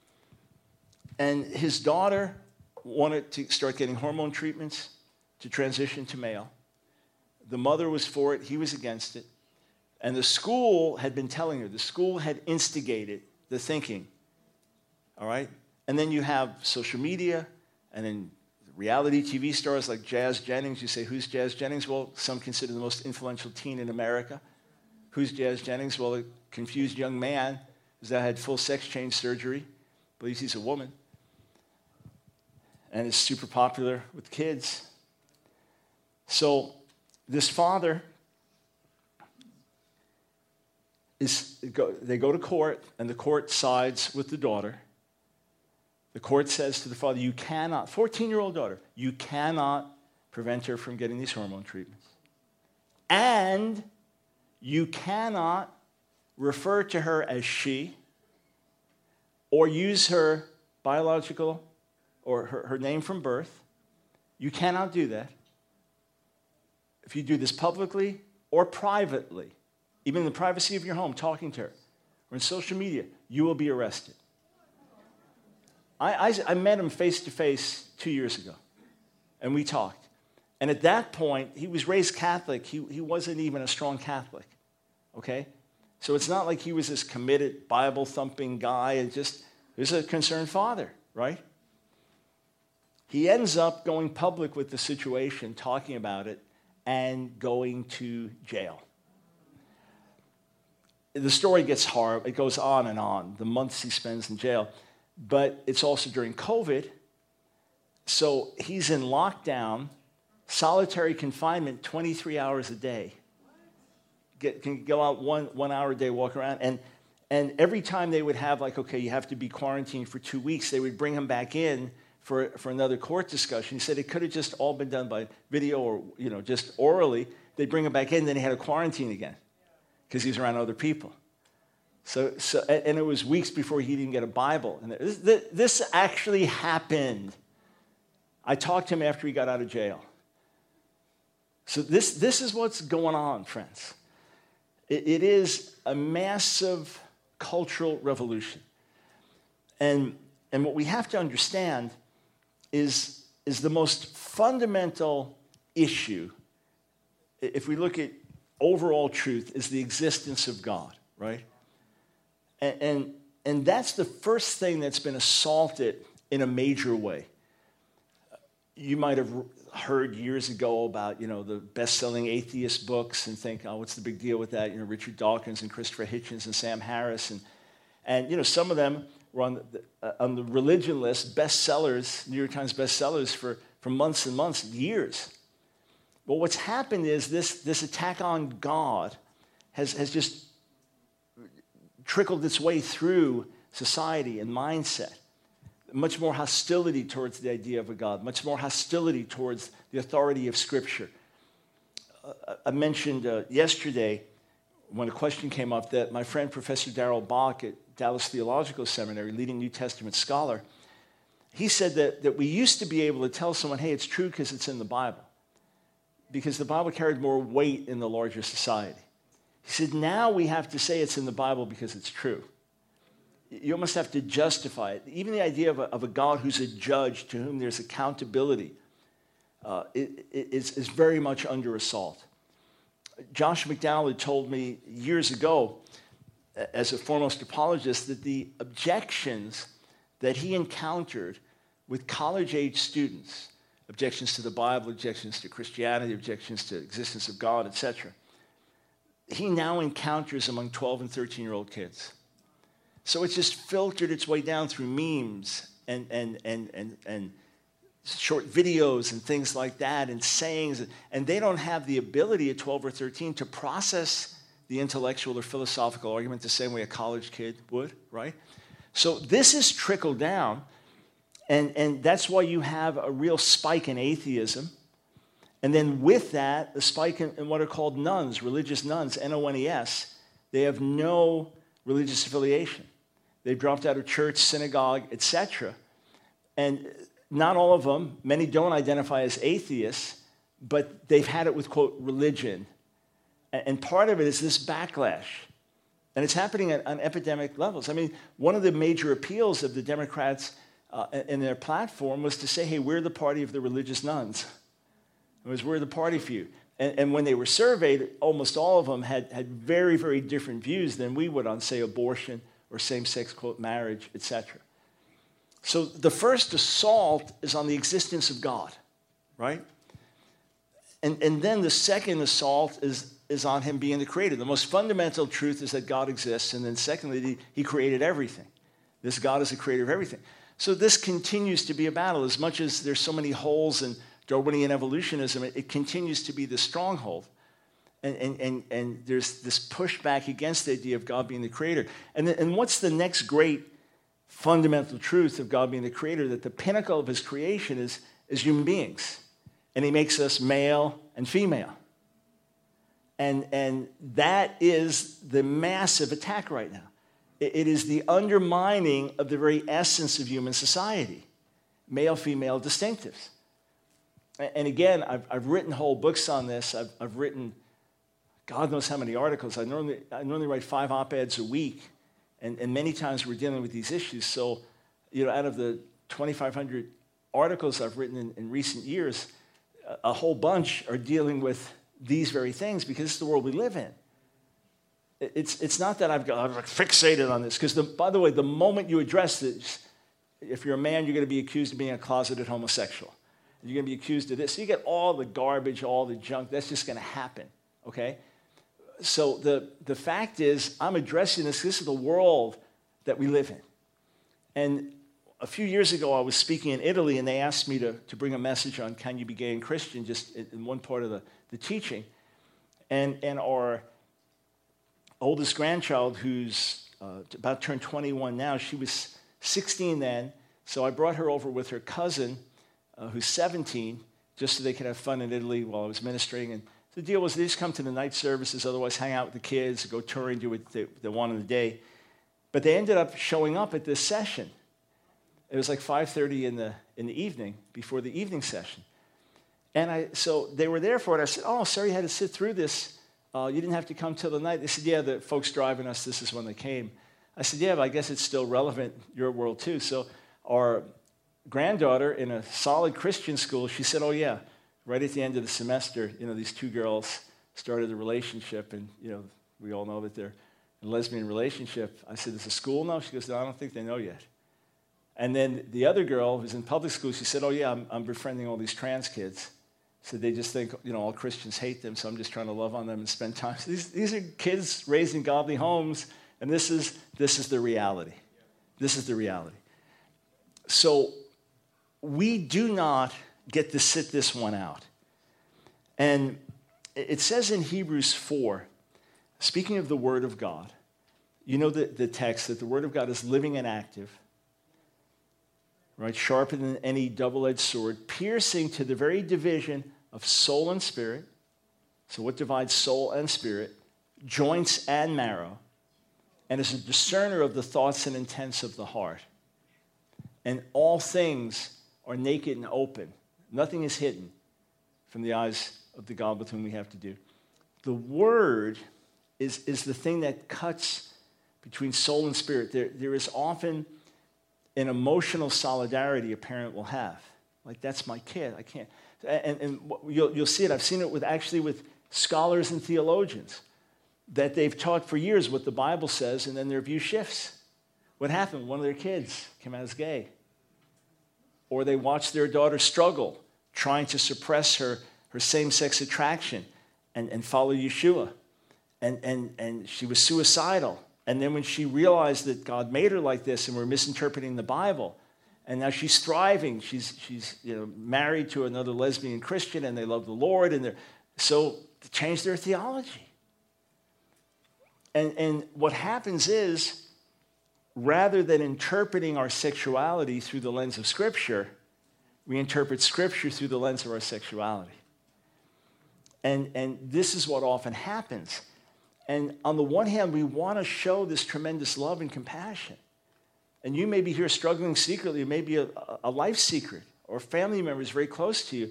and his daughter wanted to start getting hormone treatments to transition to male. The mother was for it. He was against it. And the school had been telling her, the school had instigated the thinking, all right? And then you have social media, and then reality T V stars like Jazz Jennings. You say, who's Jazz Jennings? Well, some consider the most influential teen in America. Who's Jazz Jennings? Well, a confused young man that had full sex change surgery, believes he's a woman, and is super popular with kids. So this father, is they go to court, and the court sides with the daughter. The court says to the father, you cannot, fourteen-year-old daughter, you cannot prevent her from getting these hormone treatments. And you cannot refer to her as she or use her biological or her, her name from birth. You cannot do that. If you do this publicly or privately, even in the privacy of your home, talking to her, or in social media, you will be arrested. I, I, I met him face-to-face two years ago, and we talked. And at that point, he was raised Catholic. He, he wasn't even a strong Catholic, okay? So it's not like he was this committed, Bible-thumping guy. And just, he was a concerned father, right? He ends up going public with the situation, talking about it, and going to jail. The story gets hard. It goes on and on, the months he spends in jail. But it's also during COVID. So he's in lockdown, solitary confinement, twenty-three hours a day. Get, can go out one, one hour a day, walk around. And, and every time they would have, like, okay, you have to be quarantined for two weeks, they would bring him back in for, for another court discussion. He said it could have just all been done by video or, you know, just orally. They'd bring him back in, then he had to quarantine again because he was around other people. So, so, and it was weeks before he'd even get a Bible. And this, this actually happened. I talked to him after he got out of jail. So this, this is what's going on, friends. It, it is a massive cultural revolution. And, and what we have to understand is, is the most fundamental issue, if we look at overall truth, is the existence of God, right? And, and, and that's the first thing that's been assaulted in a major way. you might have heard years ago about, you know, the best-selling atheist books and think, oh, what's the big deal with that? You know, Richard Dawkins and Christopher Hitchens and Sam Harris. And, and you know, some of them were on the, uh, on the religion list, bestsellers, New York Times bestsellers for, for months and months, years. But what's happened is this, this attack on God has, has just trickled its way through society and mindset. Much more hostility towards the idea of a God, much more hostility towards the authority of Scripture. Uh, I mentioned uh, yesterday when a question came up that my friend Professor Darrell Bach at Dallas Theological Seminary, leading New Testament scholar, he said that, that we used to be able to tell someone, hey, it's true because it's in the Bible, because the Bible carried more weight in the larger society. He said, now we have to say it's in the Bible because it's true. You almost have to justify it. Even the idea of a, of a God who's a judge to whom there's accountability uh, it, it, is, is very much under assault. Josh McDowell had told me years ago, as a foremost apologist, that the objections that he encountered with college-age students, objections to the Bible, objections to Christianity, objections to the existence of God, et cetera, he now encounters among twelve and thirteen-year-old kids. So it's just filtered its way down through memes and, and, and, and, and short videos and things like that and sayings. And they don't have the ability at twelve or thirteen to process the intellectual or philosophical argument the same way a college kid would, right? So this is trickled down, and, and that's why you have a real spike in atheism. And then with that, the spike in, in what are called nuns, religious nuns, N O N E S. They have no religious affiliation. They've dropped out of church, synagogue, et cetera. And not all of them, many don't identify as atheists, but they've had it with, quote, religion. And part of it is this backlash. And it's happening at, on epidemic levels. I mean, one of the major appeals of the Democrats uh, in their platform was to say, hey, we're the party of the religious nuns. It was, we're the party for you. And, and when they were surveyed, almost all of them had, had very, very different views than we would on, say, abortion or same-sex, quote, marriage, et cetera. So the first assault is on the existence of God, right? And, and then the second assault is, is on him being the creator. The most fundamental truth is that God exists, and then secondly, he, he created everything. This God is the creator of everything. So this continues to be a battle. As much as there's so many holes in Darwinian evolutionism, it, it continues to be the stronghold. And, and, and, and there's this pushback against the idea of God being the creator. And, then, and what's the next great fundamental truth of God being the creator? That the pinnacle of his creation is, is human beings. And he makes us male and female. And, and that is the massive attack right now. It, it is the undermining of the very essence of human society. Male-female distinctives. And again, I've, I've written whole books on this. I've, I've written God knows how many articles. I normally, I normally write five op-eds a week, and, and many times we're dealing with these issues. So, you know, out of the twenty-five hundred articles I've written in, in recent years, a, a whole bunch are dealing with these very things because it's the world we live in. It's, it's not that I've got, I'm fixated on this, because, by the way, the moment you address this, if you're a man, you're going to be accused of being a closeted homosexual. You're going to be accused of this. So you get all the garbage, all the junk. That's just going to happen, okay? So the, the fact is, I'm addressing this. This is the world that we live in. And a few years ago, I was speaking in Italy, and they asked me to, to bring a message on can you be gay and Christian, just in, in one part of the, the teaching. And, and our oldest grandchild, who's uh, about to turn twenty-one now, she was sixteen then, so I brought her over with her cousin, uh, who's seventeen, just so they could have fun in Italy while I was ministering. And the deal was they just come to the night services, otherwise hang out with the kids, go touring, do what they, they want in the day. But they ended up showing up at this session. It was like five thirty in the in the evening, before the evening session. And I so they were there for it. I said, oh, sorry you had to sit through this. Uh, you didn't have to come till the night. They said, yeah, the folks driving us, this is when they came. I said, yeah, but I guess it's still relevant, your world too. So our granddaughter in a solid Christian school, she said, oh, yeah, right at the end of the semester, you know, these two girls started a relationship, and, you know, we all know that they're in a lesbian relationship. I said, does the school know? She goes, no, I don't think they know yet. And then the other girl who's in public school, she said, oh, yeah, I'm, I'm befriending all these trans kids. So they just think, you know, all Christians hate them, so I'm just trying to love on them and spend time. So these, these are kids raised in godly homes, and this is, this is the reality. This is the reality. So we do not get to sit this one out. And it says in Hebrews four, speaking of the Word of God, you know the, the text that the Word of God is living and active, right, sharper than any double-edged sword, piercing to the very division of soul and spirit. So what divides soul and spirit? Joints and marrow. And is a discerner of the thoughts and intents of the heart. And all things are naked and open. Nothing is hidden from the eyes of the God with whom we have to do. The Word is, is the thing that cuts between soul and spirit. There, there is often an emotional solidarity a parent will have. Like, that's my kid. I can't. And, and you'll, you'll see it. I've seen it with actually with scholars and theologians that they've taught for years what the Bible says, and then their view shifts. What happened? One of their kids came out as gay. Or they watched their daughter struggle, trying to suppress her, her same-sex attraction and, and follow Yeshua. And, and, and she was suicidal. And then when she realized that God made her like this and we're misinterpreting the Bible, and now she's thriving, she's, she's you know, married to another lesbian Christian, and they love the Lord, and they're, so they changed their theology. And, and what happens is, rather than interpreting our sexuality through the lens of Scripture, we interpret Scripture through the lens of our sexuality. And, and this is what often happens. And on the one hand, we want to show this tremendous love and compassion. And you may be here struggling secretly, maybe a, a life secret, or family members very close to you.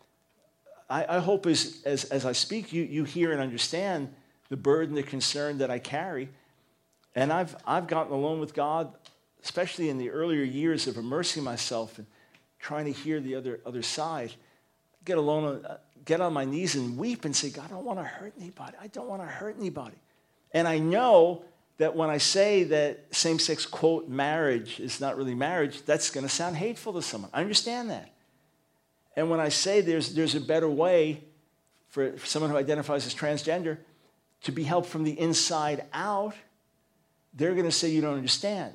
I, I hope as, as, as I speak, you, you hear and understand the burden, the concern that I carry. And I've, I've gotten alone with God, especially in the earlier years of immersing myself and trying to hear the other, other side. Get alone, get on my knees and weep and say, God, I don't want to hurt anybody. I don't want to hurt anybody. And I know that when I say that same-sex, quote, marriage is not really marriage, that's going to sound hateful to someone. I understand that. And when I say there's, there's a better way for, for someone who identifies as transgender to be helped from the inside out, they're going to say you don't understand.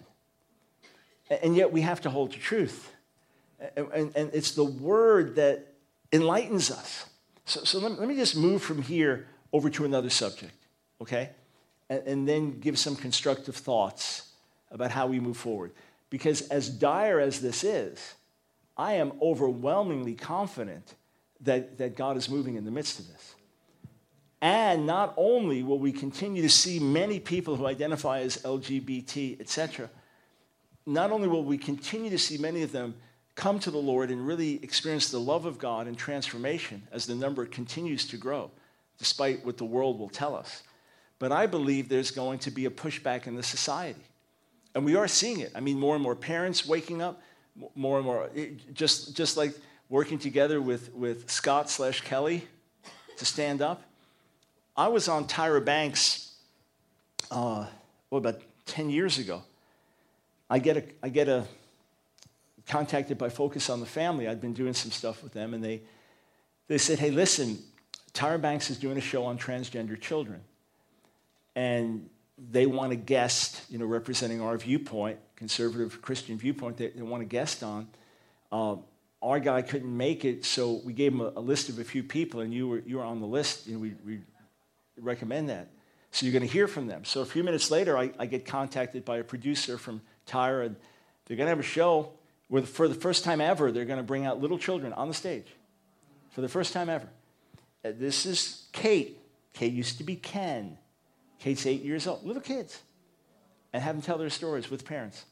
And yet we have to hold to truth. And, and, and it's the Word that enlightens us. So, so let, let me just move from here over to another subject, okay? And, and then give some constructive thoughts about how we move forward. Because as dire as this is, I am overwhelmingly confident that, that God is moving in the midst of this. And not only will we continue to see many people who identify as L G B T, et cetera, not only will we continue to see many of them come to the Lord and really experience the love of God and transformation as the number continues to grow, despite what the world will tell us. But I believe there's going to be a pushback in the society. And we are seeing it. I mean, more and more parents waking up, more and more, just, just like working together with, with Scott slash Kelly to stand up. I was on Tyra Banks, uh, what, about ten years ago. I get a, I get a, contacted by Focus on the Family. I'd been doing some stuff with them, and they, they said, hey, listen, Tyra Banks is doing a show on transgender children, and they want a guest, you know, representing our viewpoint, conservative Christian viewpoint, they, they want a guest on. Uh, our guy couldn't make it, so we gave him a, a list of a few people, and you were, you were on the list, and we, we recommend that. So you're going to hear from them. So a few minutes later, I, I get contacted by a producer from Tyra, and they're going to have a show where for the first time ever, they're going to bring out little children on the stage. For the first time ever. Uh, this is Kate. Kate used to be Ken. Kate's eight years old. Little kids. And have them tell their stories with parents.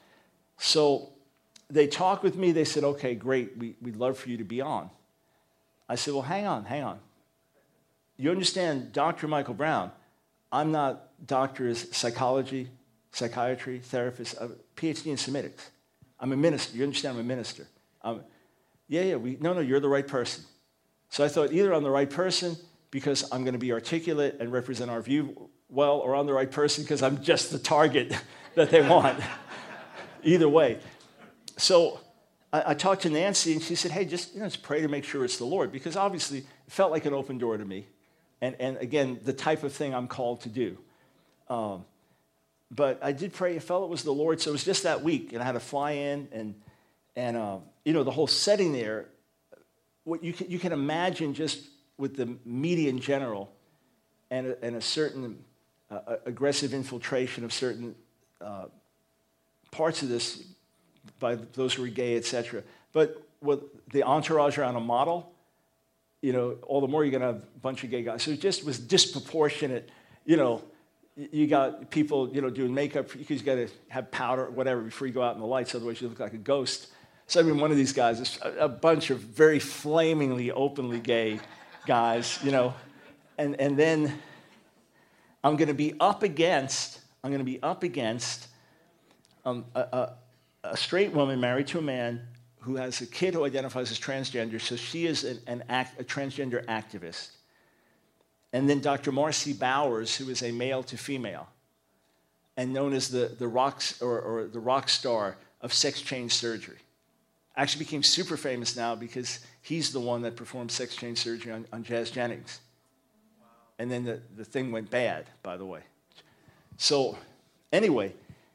So they talked with me. They said, okay, great. We, we'd love for you to be on. I said, well, hang on, hang on. You understand, Doctor Michael Brown, I'm not doctor of psychology, psychiatry, therapist, a P H D in Semitics. I'm a minister. You understand I'm a minister. Um, yeah, yeah, we, no, no, you're the right person. So I thought either I'm the right person because I'm going to be articulate and represent our view well, or I'm the right person because I'm just the target that they want. Either way. so I, I talked to Nancy, and she said, hey, just, you know, just pray to make sure it's the Lord, because obviously it felt like an open door to me. And, and again, the type of thing I'm called to do. Um, but I did pray, I felt it was the Lord, so it was just that week, and I had to fly in, and, and uh, you know, the whole setting there, what you can, you can imagine just with the media in general, and a, and a certain uh, aggressive infiltration of certain uh, parts of this by those who are gay, et cetera. But with the entourage around a model, you know, all the more you're going to have a bunch of gay guys. So it just was disproportionate. You know, you got people, you know, doing makeup because you got to have powder or whatever before you go out in the lights, otherwise you look like a ghost. So I mean, one of these guys is a, a bunch of very flamingly, openly gay guys, you know, and and then I'm going to be up against, I'm going to be up against um, a, a, a straight woman married to a man who has a kid who identifies as transgender, so she is an, an act, a transgender activist. And then Doctor Marcy Bowers, who is a male to female, and known as the, the, rock, or, or the rock star of sex change surgery. Actually became super famous now because he's the one that performed sex change surgery on, on Jazz Jennings. Wow. And then the, the thing went bad, by the way. So anyway,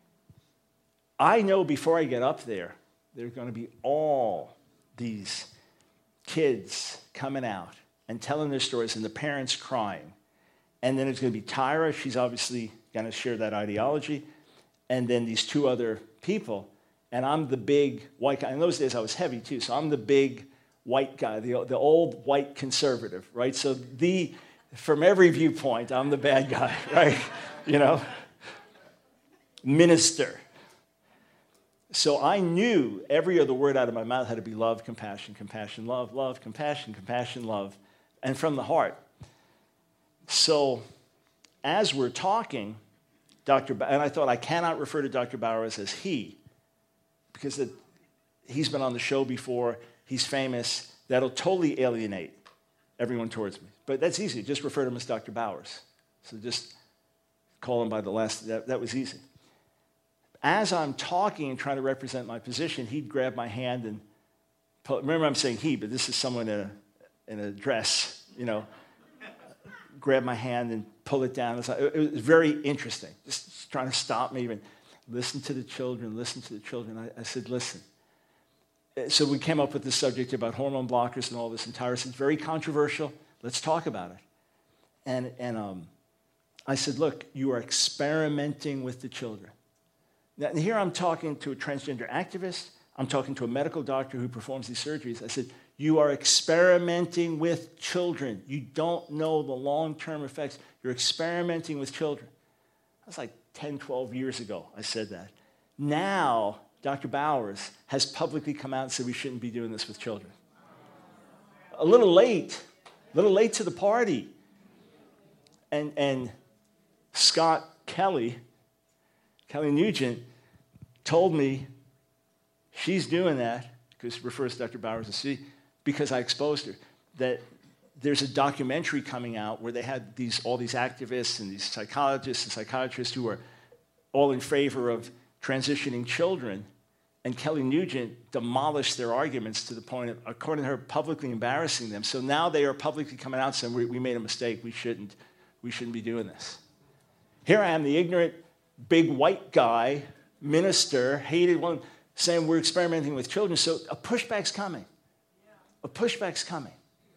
I know before I get up there, there are going to be all these kids coming out and telling their stories, and the parents crying. And then it's going to be Tyra. She's obviously going to share that ideology. And then these two other people. And I'm the big white guy. In those days, I was heavy, too. So I'm the big white guy, the, the old white conservative, right? So the, from every viewpoint, I'm the bad guy, right? You know? Minister. So I knew every other word out of my mouth had to be love, compassion, compassion, love, love, compassion, compassion, love, and from the heart. So as we're talking, Doctor Ba- and I thought I cannot refer to Doctor Bowers as he, because it, he's been on the show before, he's famous, that'll totally alienate everyone towards me. But that's easy, just refer to him as Doctor Bowers. So just call him by the last, that, that was easy. As I'm talking and trying to represent my position, he'd grab my hand and pull, remember I'm saying he, but this is someone in a, in a dress, you know, grab my hand and pull it down. It was, it was very interesting, just trying to stop me even. Listen to the children, listen to the children. I, I said, listen. So we came up with this subject about hormone blockers and all this, and Tyra said, very controversial, let's talk about it. And, and um, I said, look, you are experimenting with the children. Now, and here I'm talking to a transgender activist. I'm talking to a medical doctor who performs these surgeries. I said, you are experimenting with children. You don't know the long-term effects. You're experimenting with children. That was like ten, twelve years ago I said that. Now, Doctor Bowers has publicly come out and said we shouldn't be doing this with children. A little late. A little late to the party. And, and Scott Kelly, Kelly Nugent, told me she's doing that, because refers to Doctor Bowers as she, because I exposed her, that there's a documentary coming out where they had these all these activists and these psychologists and psychiatrists who are all in favor of transitioning children, and Kelly Nugent demolished their arguments to the point of, according to her, publicly embarrassing them. So now they are publicly coming out saying, we, we made a mistake, we shouldn't, we shouldn't be doing this. Here I am, the ignorant, big white guy, minister, hated one, saying we're experimenting with children. So a pushback's coming. A pushback's coming.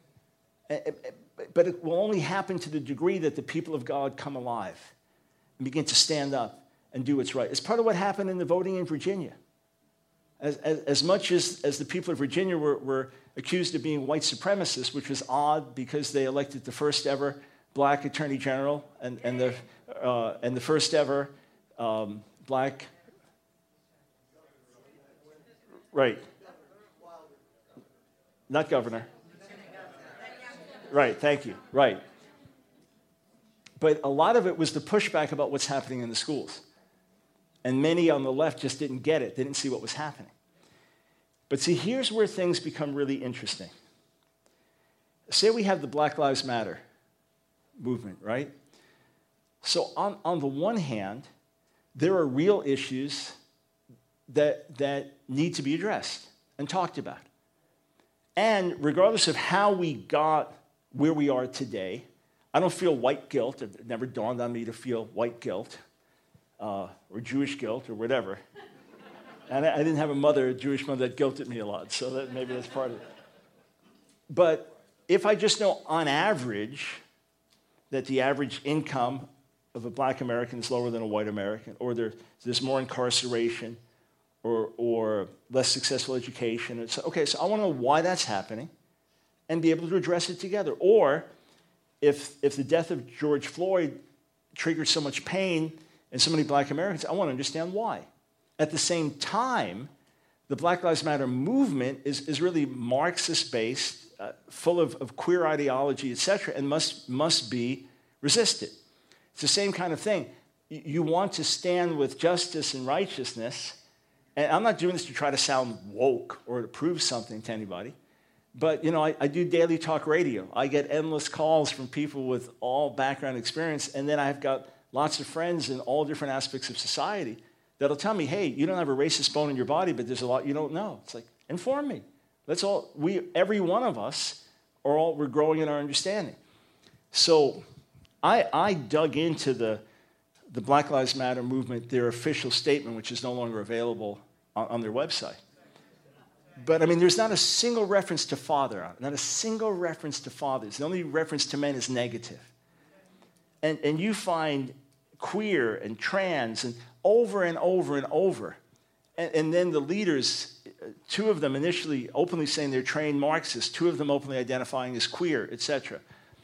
But it will only happen to the degree that the people of God come alive and begin to stand up and do what's right. It's part of what happened in the voting in Virginia. As, as, as much as, as the people of Virginia were, were accused of being white supremacists, which was odd because they elected the first ever black attorney general and, and, the, uh, and the first ever um, black... Right. Not governor. Right, thank you. Right. But a lot of it was the pushback about what's happening in the schools. And many on the left just didn't get it. They didn't see what was happening. But see, here's where things become really interesting. Say we have the Black Lives Matter movement, right? So on, on the one hand, there are real issues that, that need to be addressed and talked about. And regardless of how we got where we are today, I don't feel white guilt. It never dawned on me to feel white guilt uh, or Jewish guilt or whatever. And I, I didn't have a mother, a Jewish mother, that guilted me a lot, so that maybe that's part of it. But if I just know on average that the average income of a black American is lower than a white American, or there, there's more incarceration, or, or less successful education. It's, okay, so I want to know why that's happening and be able to address it together. Or if, if the death of George Floyd triggered so much pain in so many black Americans, I want to understand why. At the same time, the Black Lives Matter movement is, is really Marxist-based, uh, full of, of queer ideology, et cetera, and must, must be resisted. It's the same kind of thing. You want to stand with justice and righteousness. And I'm not doing this to try to sound woke or to prove something to anybody. But, you know, I, I do daily talk radio. I get endless calls from people with all background experience. And then I've got lots of friends in all different aspects of society that'll tell me, hey, you don't have a racist bone in your body, but there's a lot you don't know. It's like, inform me. Let's all, we, every one of us, are all, we're growing in our understanding. So I, I dug into the, the Black Lives Matter movement, their official statement, which is no longer available on, on their website. But, I mean, there's not a single reference to father on it, not a single reference to fathers. The only reference to men is negative. And, and you find queer and trans and over and over and over. And, and then the leaders, two of them initially openly saying they're trained Marxists, two of them openly identifying as queer, et cetera.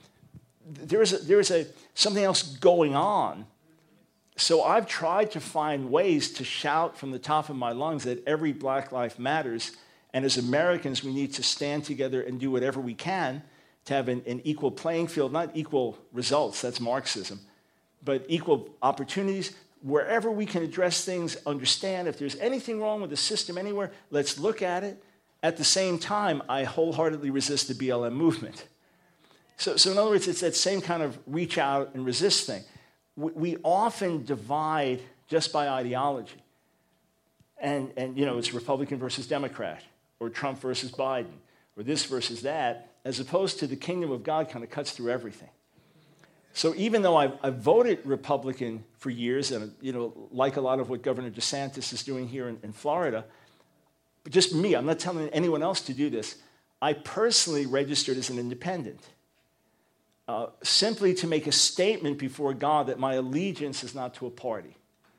There is, a, there is a, something else going on. So I've tried to find ways to shout from the top of my lungs that every black life matters. And as Americans, we need to stand together and do whatever we can to have an, an equal playing field, not equal results, that's Marxism, but equal opportunities. Wherever we can address things, understand if there's anything wrong with the system anywhere, let's look at it. At the same time, I wholeheartedly resist the B L M movement. So, so in other words, it's that same kind of reach out and resist thing. We, we often divide just by ideology. And, and, you know, it's Republican versus Democrat, or Trump versus Biden, or this versus that, as opposed to the kingdom of God kind of cuts through everything. So even though I've, I've voted Republican for years, and, you know, like a lot of what Governor DeSantis is doing here in, in Florida, but just me, I'm not telling anyone else to do this, I personally registered as an independent. Uh, simply to make a statement before God that my allegiance is not to a party.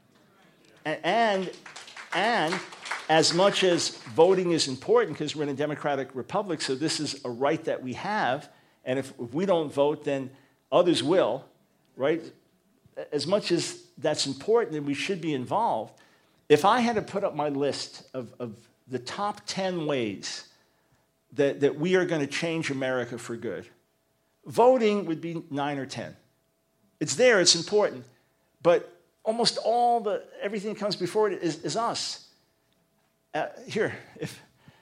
And, and, and as much as voting is important, because we're in a democratic republic, so this is a right that we have, and if, if we don't vote, then others will, right? As much as that's important and we should be involved, if I had to put up my list of, of the top ten ways that, that we are going to change America for good, voting would be nine or ten. It's there, it's important, but almost all the, everything that comes before it is, is us. Uh, here, if,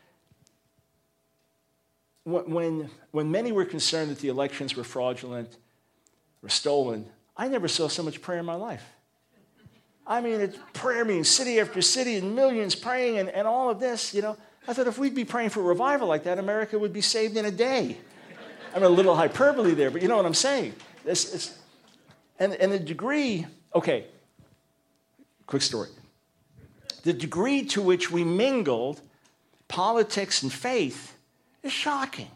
when, when many were concerned that the elections were fraudulent, were stolen, I never saw so much prayer in my life. I mean, it's prayer meetings, city after city, and millions praying, and, and all of this, you know. I thought if we'd be praying for revival like that, America would be saved in a day. I'm a little hyperbole there, but you know what I'm saying. This, it's, and, and the degree, okay, quick story. The degree to which we mingled politics and faith is shocking.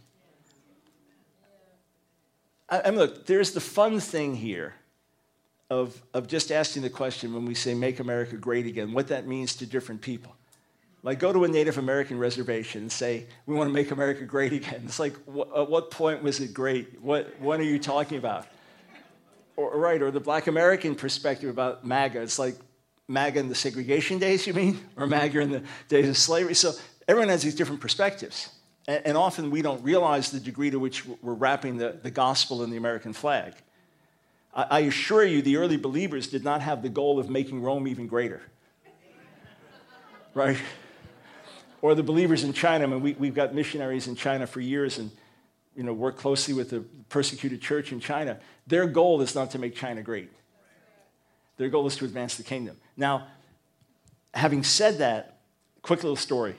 I, I mean, look, there's the fun thing here of, of just asking the question when we say make America great again, what that means to different people. Like, go to a Native American reservation and say, we want to make America great again. It's like, wh- at what point was it great? What, what are you talking about? Or, right, or the Black American perspective about MAGA. It's like, MAGA in the segregation days, you mean? Or MAGA in the days of slavery? So everyone has these different perspectives. And, and often we don't realize the degree to which we're wrapping the, the gospel in the American flag. I, I assure you, the early believers did not have the goal of making Rome even greater. Right? Or the believers in China. I mean, we, we've got missionaries in China for years and, you know, work closely with the persecuted church in China. Their goal is not to make China great. Their goal is to advance the kingdom. Now, having said that, quick little story.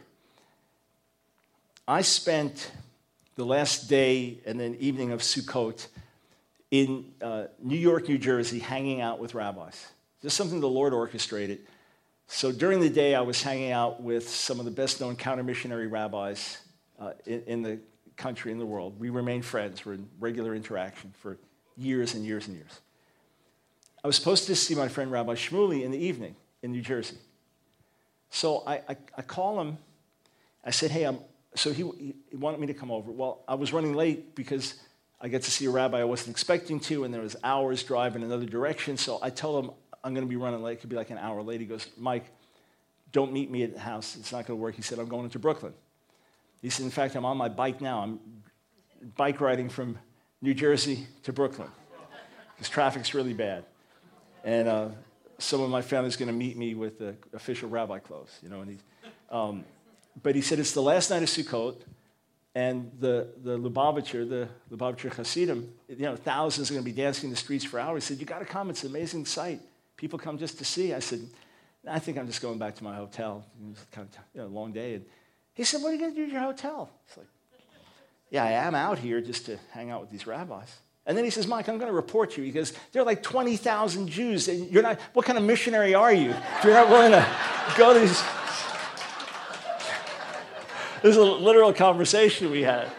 I spent the last day and then evening of Sukkot in uh, New York, New Jersey, hanging out with rabbis. Just something the Lord orchestrated. So during the day, I was hanging out with some of the best-known counter-missionary rabbis uh, in, in the country, in the world. We remained friends. We're in regular interaction for years and years and years. I was supposed to see my friend Rabbi Shmuley in the evening in New Jersey. So I, I, I call him. I said, hey, I'm, so he, he wanted me to come over. Well, I was running late because I get to see a rabbi I wasn't expecting to, and there was hours drive in another direction. So I told him, I'm going to be running late. It could be like an hour late. He goes, Mike, don't meet me at the house. It's not going to work. He said, I'm going into Brooklyn. He said, in fact, I'm on my bike now. I'm bike riding from New Jersey to Brooklyn because traffic's really bad. And uh, some of my family's going to meet me with the official rabbi clothes, you know. And he, um, but he said, it's the last night of Sukkot, and the, the Lubavitcher, the Lubavitcher Hasidim, you know, thousands are going to be dancing in the streets for hours. He said, you got to come. It's an amazing sight. People come just to see. I said, I think I'm just going back to my hotel. It was kind of, you know, a long day. And he said, what are you going to do at your hotel? It's like, yeah, I am out here just to hang out with these rabbis. And then he says, Mike, I'm going to report you because there are like twenty thousand Jews. And you're not, what kind of missionary are you if you're not willing to go to these? This is a literal conversation we had.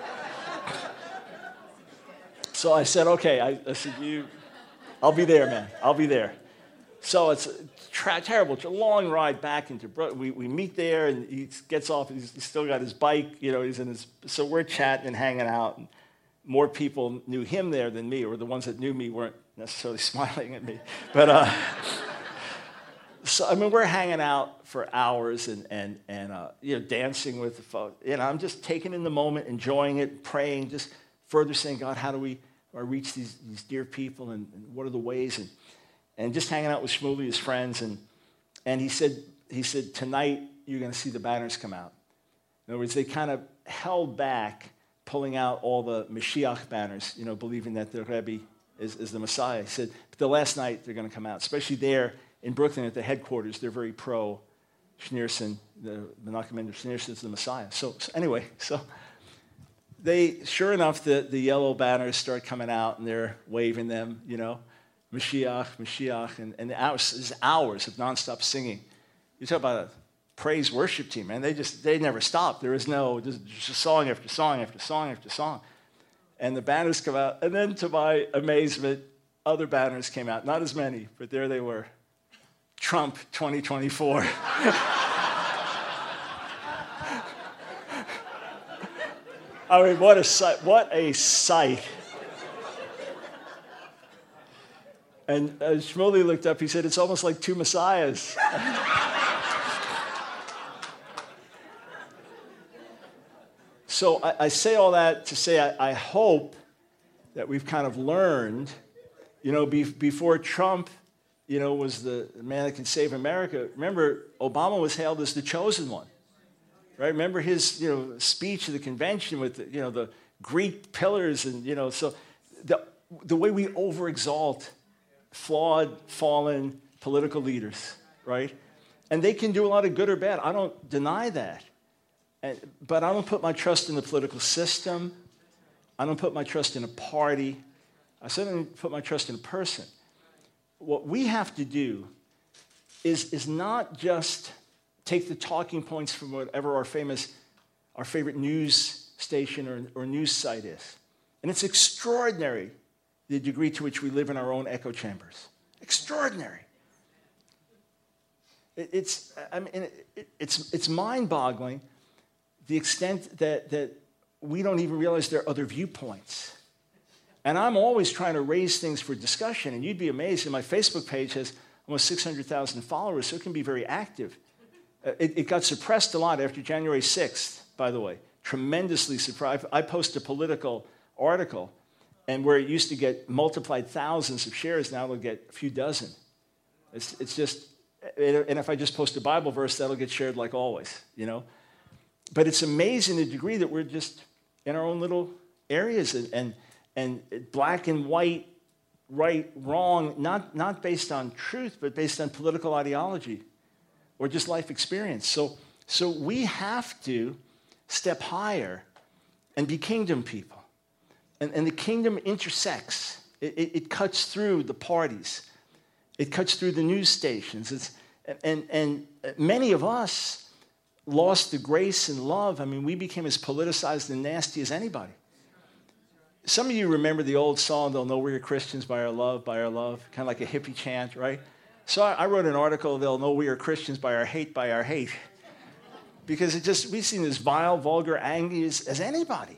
So I said, okay. I, I said, you, I'll be there, man. I'll be there. So it's tra- terrible. It's a long ride back into Brooklyn. We, we meet there, and he gets off. He's, he's still got his bike. You know, he's in his. So we're chatting and hanging out. And more people knew him there than me, or the ones that knew me weren't necessarily smiling at me. But uh, so I mean, we're hanging out for hours and and and uh, you know, dancing with the folks. You know, I'm just taking in the moment, enjoying it, praying, just further saying, God, how do we uh, reach these these dear people, and, and what are the ways? And And just hanging out with Shmuley, his friends, and and he said, he said, tonight you're going to see the banners come out. In other words, they kind of held back pulling out all the Mashiach banners, you know, believing that the Rebbe is, is the Messiah. He said, but the last night they're going to come out, especially there in Brooklyn at the headquarters. They're very pro Schneerson, the Menachem Mendel Schneerson is the Messiah. So, so anyway, so they, sure enough, the, the yellow banners start coming out, and they're waving them, you know. Mashiach, Mashiach, and, and hours, hours of nonstop singing. You talk about a praise worship team, man. They just, they never stop. There is no, just, just song after song after song after song. And the banners come out, and then to my amazement, other banners came out. Not as many, but there they were. Trump twenty twenty-four. I mean, what a sight, what a sight. And uh, Shmuley looked up, he said, it's almost like two messiahs. So I, I say all that to say I, I hope that we've kind of learned, you know, be, before Trump, you know, was the man that can save America. Remember, Obama was hailed as the chosen one, right? Remember his, you know, speech at the convention with, the, you know, the Greek pillars and, you know, so the, the way we overexalt flawed, fallen political leaders, right? And they can do a lot of good or bad. I don't deny that. And, but I don't put my trust in the political system. I don't put my trust in a party. I certainly put my trust in a person. What we have to do is, is not just take the talking points from whatever our famous, our favorite news station or, or news site is. And it's extraordinary the degree to which we live in our own echo chambers. Extraordinary. It, it's, I mean, it, it's, it's mind-boggling the extent that, that we don't even realize there are other viewpoints. And I'm always trying to raise things for discussion, and you'd be amazed. And my Facebook page has almost six hundred thousand followers, so it can be very active. Uh, it, it got suppressed a lot after January sixth, by the way. Tremendously suppressed. I post a political article, and where it used to get multiplied thousands of shares, now it'll get a few dozen. It's, it's just, and if I just post a Bible verse, that'll get shared like always, you know? But it's amazing the degree that we're just in our own little areas, and, and, and black and white, right, wrong, not, not based on truth, but based on political ideology or just life experience. So, So we have to step higher and be kingdom people. And, and the kingdom intersects. It, it, it cuts through the parties. It cuts through the news stations. It's, and, and many of us lost the grace and love. I mean, we became as politicized and nasty as anybody. Some of you remember the old song, "They'll know we're Christians by our love, by our love," kind of like a hippie chant, right? So I, I wrote an article, "They'll know we are Christians by our hate, by our hate." Because it just, we've seen as vile, vulgar, angry as, as anybody.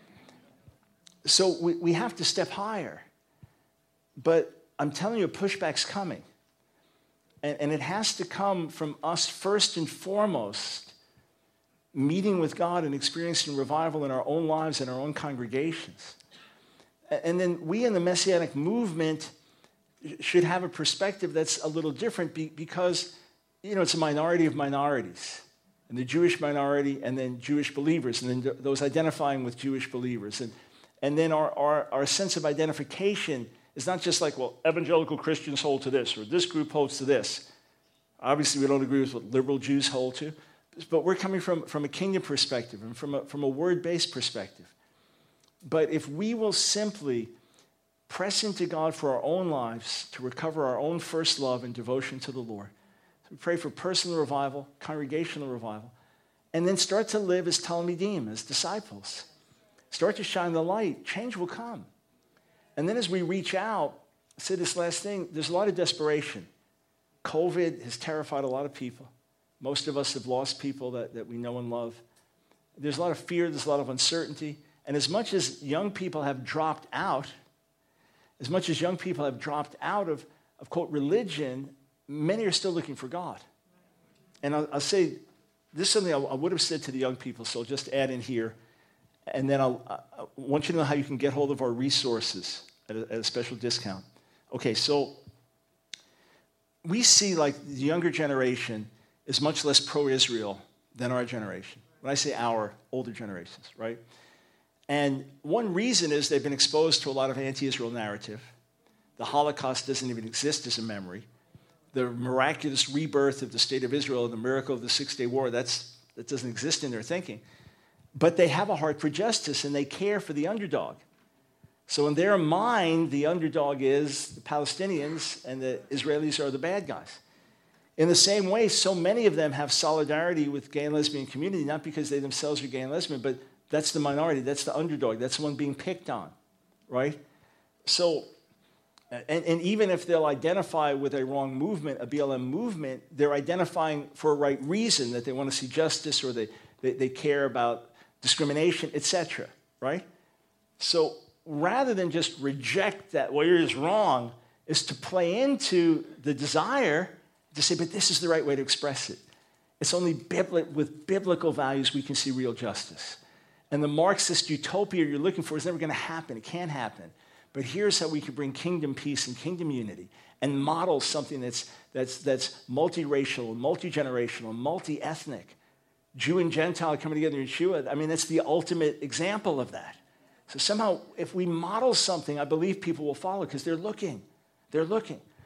So we, we have to step higher. But I'm telling you, pushback's coming. And, and it has to come from us first and foremost, meeting with God and experiencing revival in our own lives and our own congregations. And then we in the Messianic movement should have a perspective that's a little different because, you know, it's a minority of minorities. And the Jewish minority, and then Jewish believers, and then those identifying with Jewish believers. And, and then our, our, our sense of identification is not just like, well, evangelical Christians hold to this, or this group holds to this. Obviously, we don't agree with what liberal Jews hold to, but we're coming from, from a kingdom perspective and from a, from a word-based perspective. But if we will simply press into God for our own lives to recover our own first love and devotion to the Lord, we pray for personal revival, congregational revival, and then start to live as Talmidim, as disciples. Start to shine the light. Change will come. And then as we reach out, I say this last thing, there's a lot of desperation. COVID has terrified a lot of people. Most of us have lost people that, that we know and love. There's a lot of fear, there's a lot of uncertainty. And as much as young people have dropped out, as much as young people have dropped out of, of quote, religion, many are still looking for God. And I'll, I'll say, this is something I, I would have said to the young people, so I'll just add in here. And then I'll, I want you to know how you can get hold of our resources at a, at a special discount. Okay, so we see like the younger generation is much less pro-Israel than our generation. When I say our, older generations, right? And one reason is they've been exposed to a lot of anti-Israel narrative. The Holocaust doesn't even exist as a memory. The miraculous rebirth of the state of Israel, the miracle of the Six-Day War, that's, that doesn't exist in their thinking. But they have a heart for justice, and they care for the underdog. So in their mind, the underdog is the Palestinians, and the Israelis are the bad guys. In the same way, so many of them have solidarity with gay and lesbian community, not because they themselves are gay and lesbian, but that's the minority, that's the underdog, that's the one being picked on, right? So, and, and even if they'll identify with a wrong movement, a B L M movement, they're identifying for a right reason, that they want to see justice or they, they, they care about discrimination, et cetera, right? So rather than just reject that, well, you're just wrong, is to play into the desire to say, but this is the right way to express it. It's only bibli- with biblical values we can see real justice. And the Marxist utopia you're looking for is never going to happen. It can't happen. But here's how we can bring kingdom peace and kingdom unity and model something that's, that's, that's multiracial, multi-generational, multi-ethnic. Jew and Gentile coming together in Yeshua. I mean, that's the ultimate example of that. So somehow, if we model something, I believe people will follow because they're looking. They're looking.